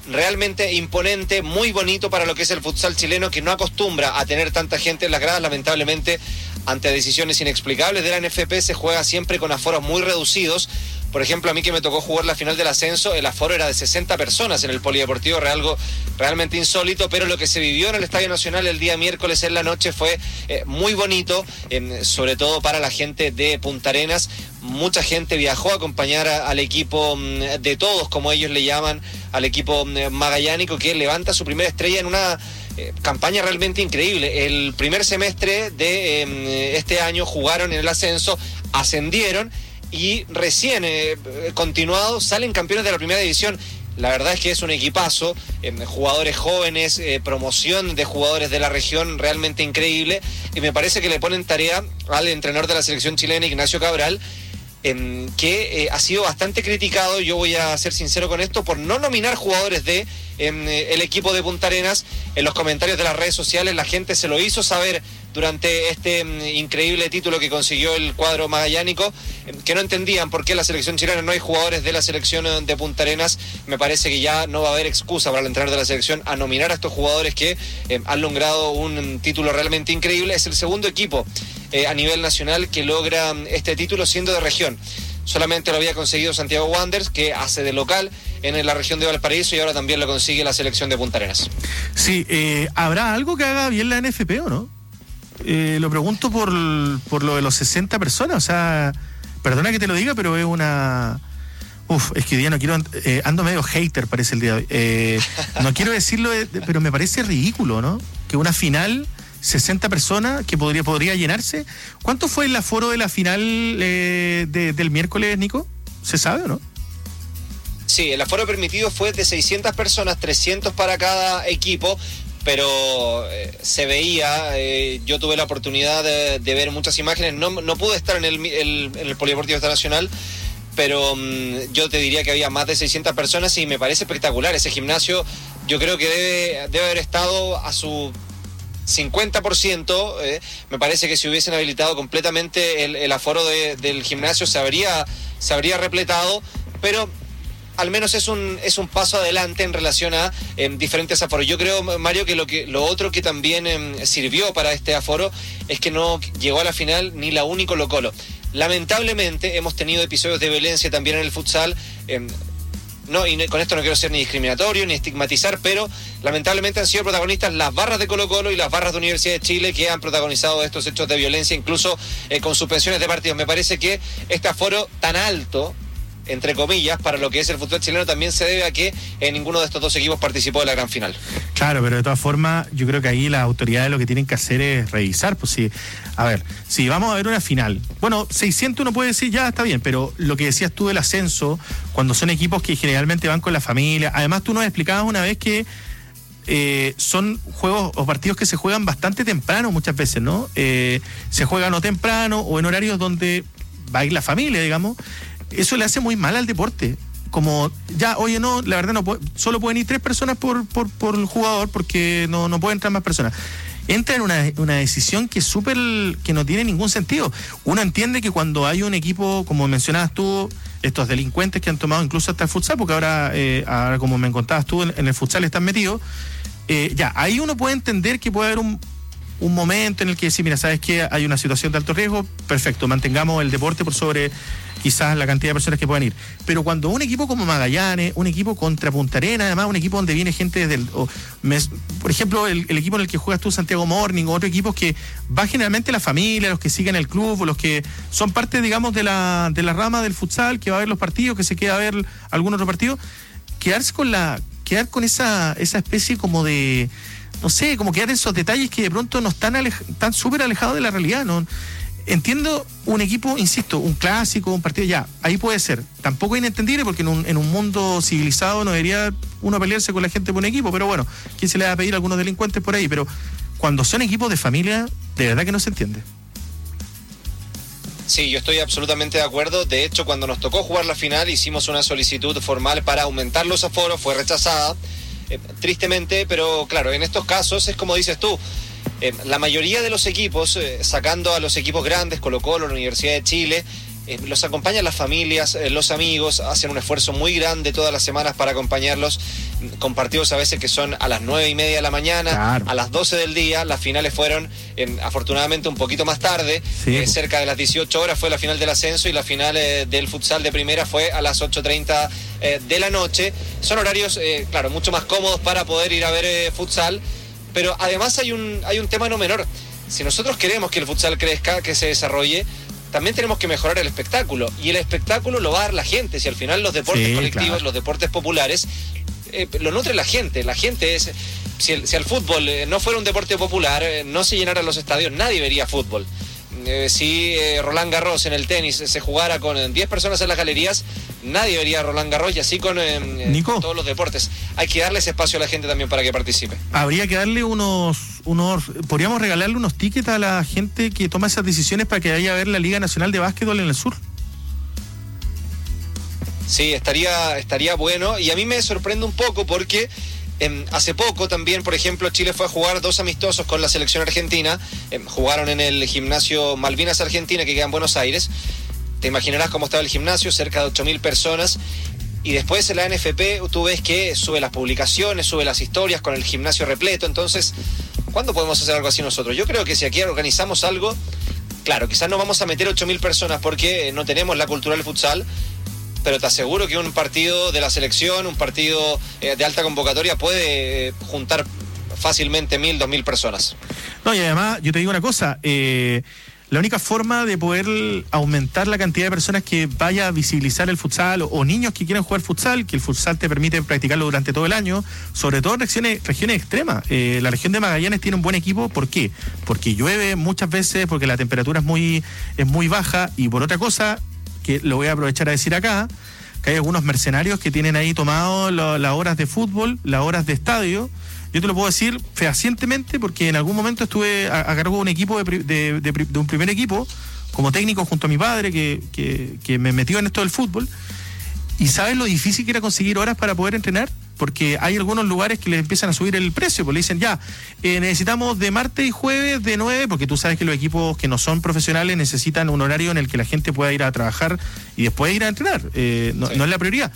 realmente imponente, muy bonito para lo que es el futsal chileno, que no acostumbra a tener tanta gente en las gradas. Lamentablemente, ante decisiones inexplicables de la N F P, se juega siempre con aforos muy reducidos. Por ejemplo, a mí que me tocó jugar la final del ascenso, el aforo era de sesenta personas en el Polideportivo, algo realmente insólito, pero lo que se vivió en el Estadio Nacional el día miércoles en la noche fue eh, muy bonito, eh, sobre todo para la gente de Punta Arenas. Mucha gente viajó a acompañar a, al equipo mmm, de todos, como ellos le llaman, al equipo mmm, magallánico, que levanta su primera estrella en una eh, campaña realmente increíble. El primer semestre de eh, este año jugaron en el ascenso, ascendieron, y recién eh, continuado salen campeones de la primera división. La verdad es que es un equipazo, eh, jugadores jóvenes, eh, promoción de jugadores de la región realmente increíble, y me parece que le ponen tarea al entrenador de la selección chilena, Ignacio Cabral, eh, que eh, ha sido bastante criticado, yo voy a ser sincero con esto, por no nominar jugadores de eh, el equipo de Punta Arenas. En los comentarios de las redes sociales la gente se lo hizo saber durante este mm, increíble título que consiguió el cuadro magallánico, eh, que no entendían por qué en la selección chilena no hay jugadores de la selección de Punta Arenas. Me parece que ya no va a haber excusa para el entrenador de la selección a nominar a estos jugadores que eh, han logrado un título realmente increíble. Es el segundo equipo eh, a nivel nacional que logra este título siendo de región. Solamente lo había conseguido Santiago Wanderers, que hace de local en la región de Valparaíso, y ahora también lo consigue la selección de Punta Arenas. Sí, eh, ¿habrá algo que haga bien la N F P o no? Eh, lo pregunto por, por lo de los sesenta personas, o sea, perdona que te lo diga, pero es una... Uf, es que hoy día no quiero... Eh, ando medio hater, parece el día de hoy. Eh, no quiero decirlo, de, de, pero me parece ridículo, ¿no? Que una final, sesenta personas, que podría, podría llenarse. ¿Cuánto fue el aforo de la final eh, de, del miércoles, Nico? ¿Se sabe o no? Sí, el aforo permitido fue de seiscientas personas, trescientos para cada equipo, pero eh, se veía, eh, yo tuve la oportunidad de, de ver muchas imágenes, no, no pude estar en el, el, en el Polideportivo Nacional, pero um, yo te diría que había más de seiscientas personas y me parece espectacular. Ese gimnasio yo creo que debe, debe haber estado a su cincuenta por ciento, eh, me parece que si hubiesen habilitado completamente el, el aforo de, del gimnasio se habría, se habría repletado, pero al menos es un es un paso adelante en relación a eh, diferentes aforos. Yo creo, Mario, que lo que lo otro que también eh, sirvió para este aforo es que no llegó a la final ni la U ni Colo-Colo. Lamentablemente hemos tenido episodios de violencia también en el futsal. Eh, no, y con esto no quiero ser ni discriminatorio ni estigmatizar, pero lamentablemente han sido protagonistas las barras de Colo-Colo y las barras de Universidad de Chile, que han protagonizado estos hechos de violencia, incluso eh, con suspensiones de partidos. Me parece que este aforo tan alto, entre comillas, para lo que es el fútbol chileno, también se debe a que eh, ninguno de estos dos equipos participó de la gran final. Claro, pero de todas formas, yo creo que ahí las autoridades lo que tienen que hacer es revisar, pues sí, a ver, si vamos a ver una final, bueno, seiscientos uno puede decir, ya está bien, pero lo que decías tú del ascenso, cuando son equipos que generalmente van con la familia, además tú nos explicabas una vez que eh, son juegos o partidos que se juegan bastante temprano muchas veces, ¿no? Eh, se juegan o temprano o en horarios donde va a ir la familia, digamos. Eso le hace muy mal al deporte. Como ya, oye, no, la verdad no puede, solo pueden ir tres personas por, por, por el jugador, porque no, no pueden entrar más personas. Entra en una, una decisión que es súper, que no tiene ningún sentido. Uno entiende que cuando hay un equipo, como mencionabas tú, estos delincuentes que han tomado incluso hasta el futsal, porque ahora, eh, ahora como me contabas tú, en, en el futsal están metidos, eh, ya, ahí uno puede entender que puede haber un un momento en el que decir, mira, ¿sabes qué? Hay una situación de alto riesgo, perfecto, mantengamos el deporte por sobre quizás la cantidad de personas que puedan ir. Pero cuando un equipo como Magallanes, un equipo contra Punta Arenas, además un equipo donde viene gente desde el... O, mes, por ejemplo, el, el equipo en el que juegas tú, Santiago Morning, o otros equipos que va generalmente la familia, los que siguen el club, o los que son parte, digamos, de la, de la rama del futsal, que va a ver los partidos, que se queda a ver algún otro partido, quedarse con la... quedar con esa, esa especie como de... no sé, como quedar en esos detalles que de pronto no están alej- tan súper alejados de la realidad, ¿no? Entiendo un equipo, insisto, un clásico, un partido, ya, ahí puede ser. Tampoco es inentendible porque en un, en un mundo civilizado no debería uno pelearse con la gente por un equipo, pero bueno, ¿quién se le va a pedir a algunos delincuentes por ahí? Pero cuando son equipos de familia, de verdad que no se entiende. Sí, yo estoy absolutamente de acuerdo. De hecho, cuando nos tocó jugar la final, hicimos una solicitud formal para aumentar los aforos, fue rechazada. Eh, tristemente, pero claro, en estos casos es como dices tú, eh, la mayoría de los equipos, eh, sacando a los equipos grandes, Colo-Colo, la Universidad de Chile, eh, los acompañan las familias, eh, los amigos, hacen un esfuerzo muy grande todas las semanas para acompañarlos, con partidos a veces que son a las nueve y media de la mañana, claro. a las doce del día. Las finales fueron eh, afortunadamente un poquito más tarde, sí. eh, cerca de las dieciocho horas fue la final del ascenso y la final eh, del futsal de primera fue a las ocho treinta eh, de la noche. Son horarios, eh, claro, mucho más cómodos para poder ir a ver eh, futsal, pero además hay un, hay un tema no menor. Si nosotros queremos que el futsal crezca, que se desarrolle, también tenemos que mejorar el espectáculo, y el espectáculo lo va a dar la gente. Si al final los deportes sí, colectivos, claro. los deportes populares, eh, lo nutre la gente. La gente es, si el, si el fútbol eh, no fuera un deporte popular, eh, no se llenaran los estadios, nadie vería fútbol. Eh, si eh, Roland Garros en el tenis se jugara con diez personas en las galerías, nadie vería a Roland Garros, y así con eh, Nico, todos los deportes. Hay que darle ese espacio a la gente también para que participe. Habría que darle unos, unos podríamos regalarle unos tickets a la gente que toma esas decisiones para que vaya a ver la Liga Nacional de Básquetbol en el sur. Sí, estaría, estaría bueno, y a mí me sorprende un poco porque Eh, hace poco también, por ejemplo, Chile fue a jugar dos amistosos con la selección argentina. Eh, jugaron en el gimnasio Malvinas Argentina, que queda en Buenos Aires. Te imaginarás cómo estaba el gimnasio, cerca de ocho mil personas. Y después en la N F P tú ves que sube las publicaciones, sube las historias con el gimnasio repleto. Entonces, ¿cuándo podemos hacer algo así nosotros? Yo creo que si aquí organizamos algo, claro, quizás no vamos a meter ocho mil personas porque no tenemos la cultura del futsal, pero te aseguro que un partido de la selección, un partido eh, de alta convocatoria puede eh, juntar fácilmente mil, dos mil personas. No, y además, yo te digo una cosa, eh, la única forma de poder aumentar la cantidad de personas que vaya a visibilizar el futsal, o, o niños que quieran jugar futsal, que el futsal te permite practicarlo durante todo el año, sobre todo en regiones, regiones extremas. Eh, la región de Magallanes tiene un buen equipo, ¿por qué? Porque llueve muchas veces, porque la temperatura es muy, es muy baja, y por otra cosa, que lo voy a aprovechar a decir acá, que hay algunos mercenarios que tienen ahí tomado las la horas de fútbol, las horas de estadio. Yo te lo puedo decir fehacientemente porque en algún momento estuve a, a cargo de un equipo de, de, de, de un primer equipo como técnico junto a mi padre que, que, que me metió en esto del fútbol. ¿Y sabes lo difícil que era conseguir horas para poder entrenar? Porque hay algunos lugares que les empiezan a subir el precio, porque le dicen ya, eh, necesitamos de martes y jueves de nueve, porque tú sabes que los equipos que no son profesionales necesitan un horario en el que la gente pueda ir a trabajar y después ir a entrenar, eh, no, sí. no es la prioridad.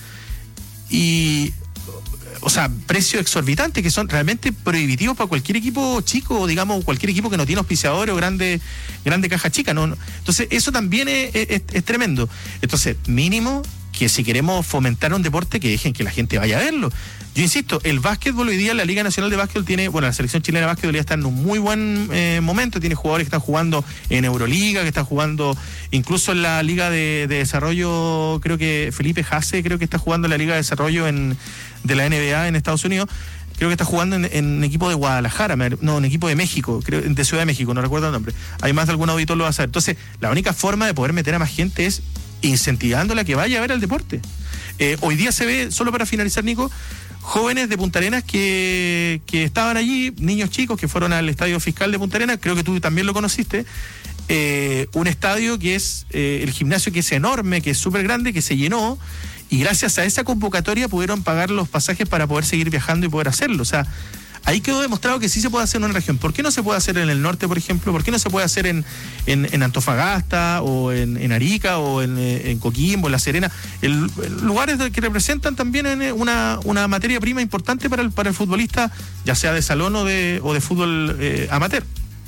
Y, o sea, precios exorbitantes que son realmente prohibitivos para cualquier equipo chico, o digamos, cualquier equipo que no tiene auspiciadores o grande, grande caja chica, ¿no? Entonces, eso también es, es, es tremendo. Entonces, mínimo que si queremos fomentar un deporte, que dejen que la gente vaya a verlo. Yo insisto, el básquetbol hoy día, la Liga Nacional de Básquetbol tiene, bueno, la selección chilena de básquetbol ya está en un muy buen eh, momento, tiene jugadores que están jugando en Euroliga, que están jugando incluso en la Liga de, de Desarrollo, creo que Felipe Jase, creo que está jugando en la Liga de Desarrollo en, de la N B A en Estados Unidos, creo que está jugando en, en un equipo de Guadalajara, no, en equipo de México, creo, de Ciudad de México, no recuerdo el nombre. Además de algún auditor lo va a saber. Entonces, la única forma de poder meter a más gente es incentivándola a que vaya a ver el deporte. Eh, hoy día se ve, solo para finalizar, Nico, jóvenes de Punta Arenas que, que estaban allí, niños chicos que fueron al Estadio Fiscal de Punta Arenas, creo que tú también lo conociste, eh, un estadio que es, eh, el gimnasio que es enorme, que es súper grande, que se llenó, y gracias a esa convocatoria pudieron pagar los pasajes para poder seguir viajando y poder hacerlo. O sea, ahí quedó demostrado que sí se puede hacer en una región. ¿Por qué no se puede hacer en el norte, por ejemplo? ¿Por qué no se puede hacer en, en, en Antofagasta o en, en Arica o en, en Coquimbo, en La Serena? El, el, lugares que representan también una, una materia prima importante para el, para el futbolista, ya sea de salón o de, o de fútbol eh, amateur.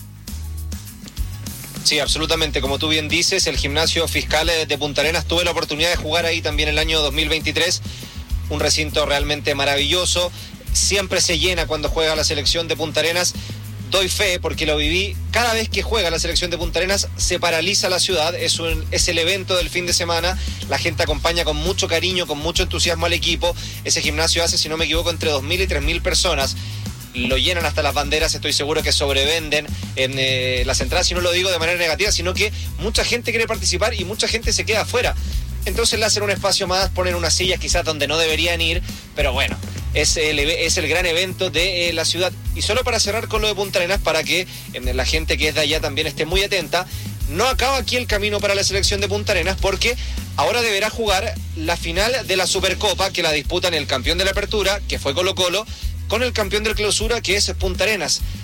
Sí, absolutamente. Como tú bien dices, el gimnasio Fiscal de Punta Arenas, tuve la oportunidad de jugar ahí también el año dos mil veintitrés. Un recinto realmente maravilloso. Siempre se llena cuando juega la selección de Punta Arenas. Doy fe porque lo viví. Cada vez que juega la selección de Punta Arenas se paraliza la ciudad. Es, un, es el evento del fin de semana. La gente acompaña con mucho cariño, con mucho entusiasmo al equipo. Ese gimnasio hace, si no me equivoco, entre dos mil y tres mil personas. Lo llenan hasta las banderas. Estoy seguro que sobrevenden en eh, las entradas. Y no lo digo de manera negativa, sino que mucha gente quiere participar y mucha gente se queda afuera. Entonces le hacen un espacio más, ponen unas sillas quizás donde no deberían ir, pero bueno, es el, es el gran evento de eh, la ciudad. Y solo para cerrar con lo de Punta Arenas, para que eh, la gente que es de allá también esté muy atenta, no acaba aquí el camino para la selección de Punta Arenas, porque ahora deberá jugar la final de la Supercopa, que la disputan el campeón de la Apertura, que fue Colo Colo, con el campeón del Clausura, que es Punta Arenas.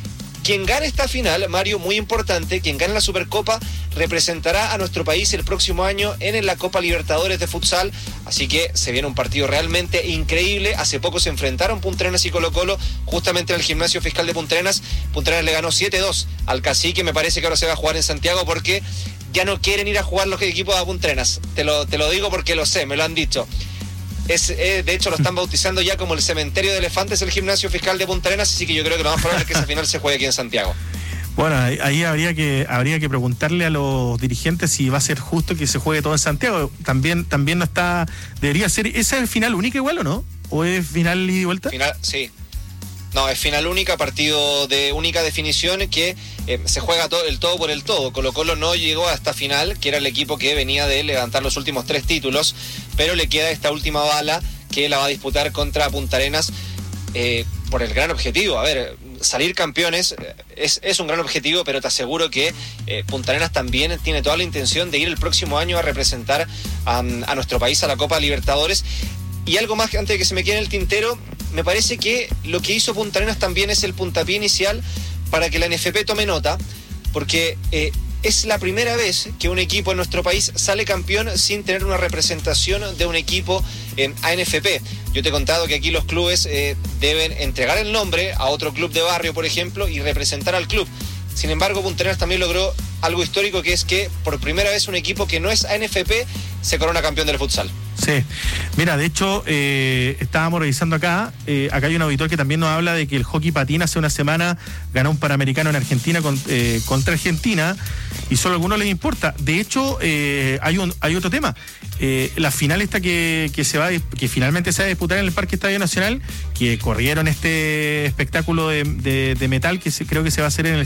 quien gane esta final, Mario, muy importante, quien gane la Supercopa representará a nuestro país el próximo año en la Copa Libertadores de futsal, así que se viene un partido realmente increíble. Hace poco se enfrentaron Punta Arenas y Colo Colo justamente en el gimnasio fiscal de Punta Arenas. Punta Arenas le ganó siete dos al Cacique. Me parece que ahora se va a jugar en Santiago porque ya no quieren ir a jugar los equipos de Punta Arenas. Te lo, te lo digo porque lo sé, me lo han dicho. Es, eh, de hecho lo están bautizando ya como el cementerio de elefantes, el gimnasio fiscal de Punta Arenas, así que yo creo que lo más probable es que esa final se juegue aquí en Santiago. Bueno, ahí, ahí habría que habría que preguntarle a los dirigentes si va a ser justo que se juegue todo en Santiago. También también no está, debería ser, ¿esa es el final única igual o no? ¿O es final ida y vuelta? Final, sí. No, es final única, partido de única definición que eh, se juega todo, el todo por el todo. Colo Colo no llegó a esta final, que era el equipo que venía de levantar los últimos tres títulos, pero le queda esta última bala que la va a disputar contra Punta Arenas eh, por el gran objetivo. A ver, salir campeones es, es un gran objetivo, pero te aseguro que eh, Punta Arenas también tiene toda la intención de ir el próximo año a representar a, a nuestro país a la Copa Libertadores. Y algo más, antes de que se me quede en el tintero, me parece que lo que hizo Punta Arenas también es el puntapié inicial para que la N F P tome nota, porque eh, es la primera vez que un equipo en nuestro país sale campeón sin tener una representación de un equipo en A N F P. Yo te he contado que aquí los clubes eh, deben entregar el nombre a otro club de barrio, por ejemplo, y representar al club. Sin embargo, Punta Arenas también logró algo histórico, que es que por primera vez un equipo que no es A N F P se corona campeón del futsal. Sí, mira, de hecho, eh, estábamos revisando acá, eh, acá hay un auditor que también nos habla de que el hockey patín hace una semana ganó un Panamericano en Argentina con, eh, contra Argentina, y solo a algunos les importa. De hecho, eh, hay un hay otro tema. Eh, la final esta que, que se va que finalmente se va a disputar en el Parque Estadio Nacional, que corrieron este espectáculo de, de, de metal que se, creo que se va a hacer en el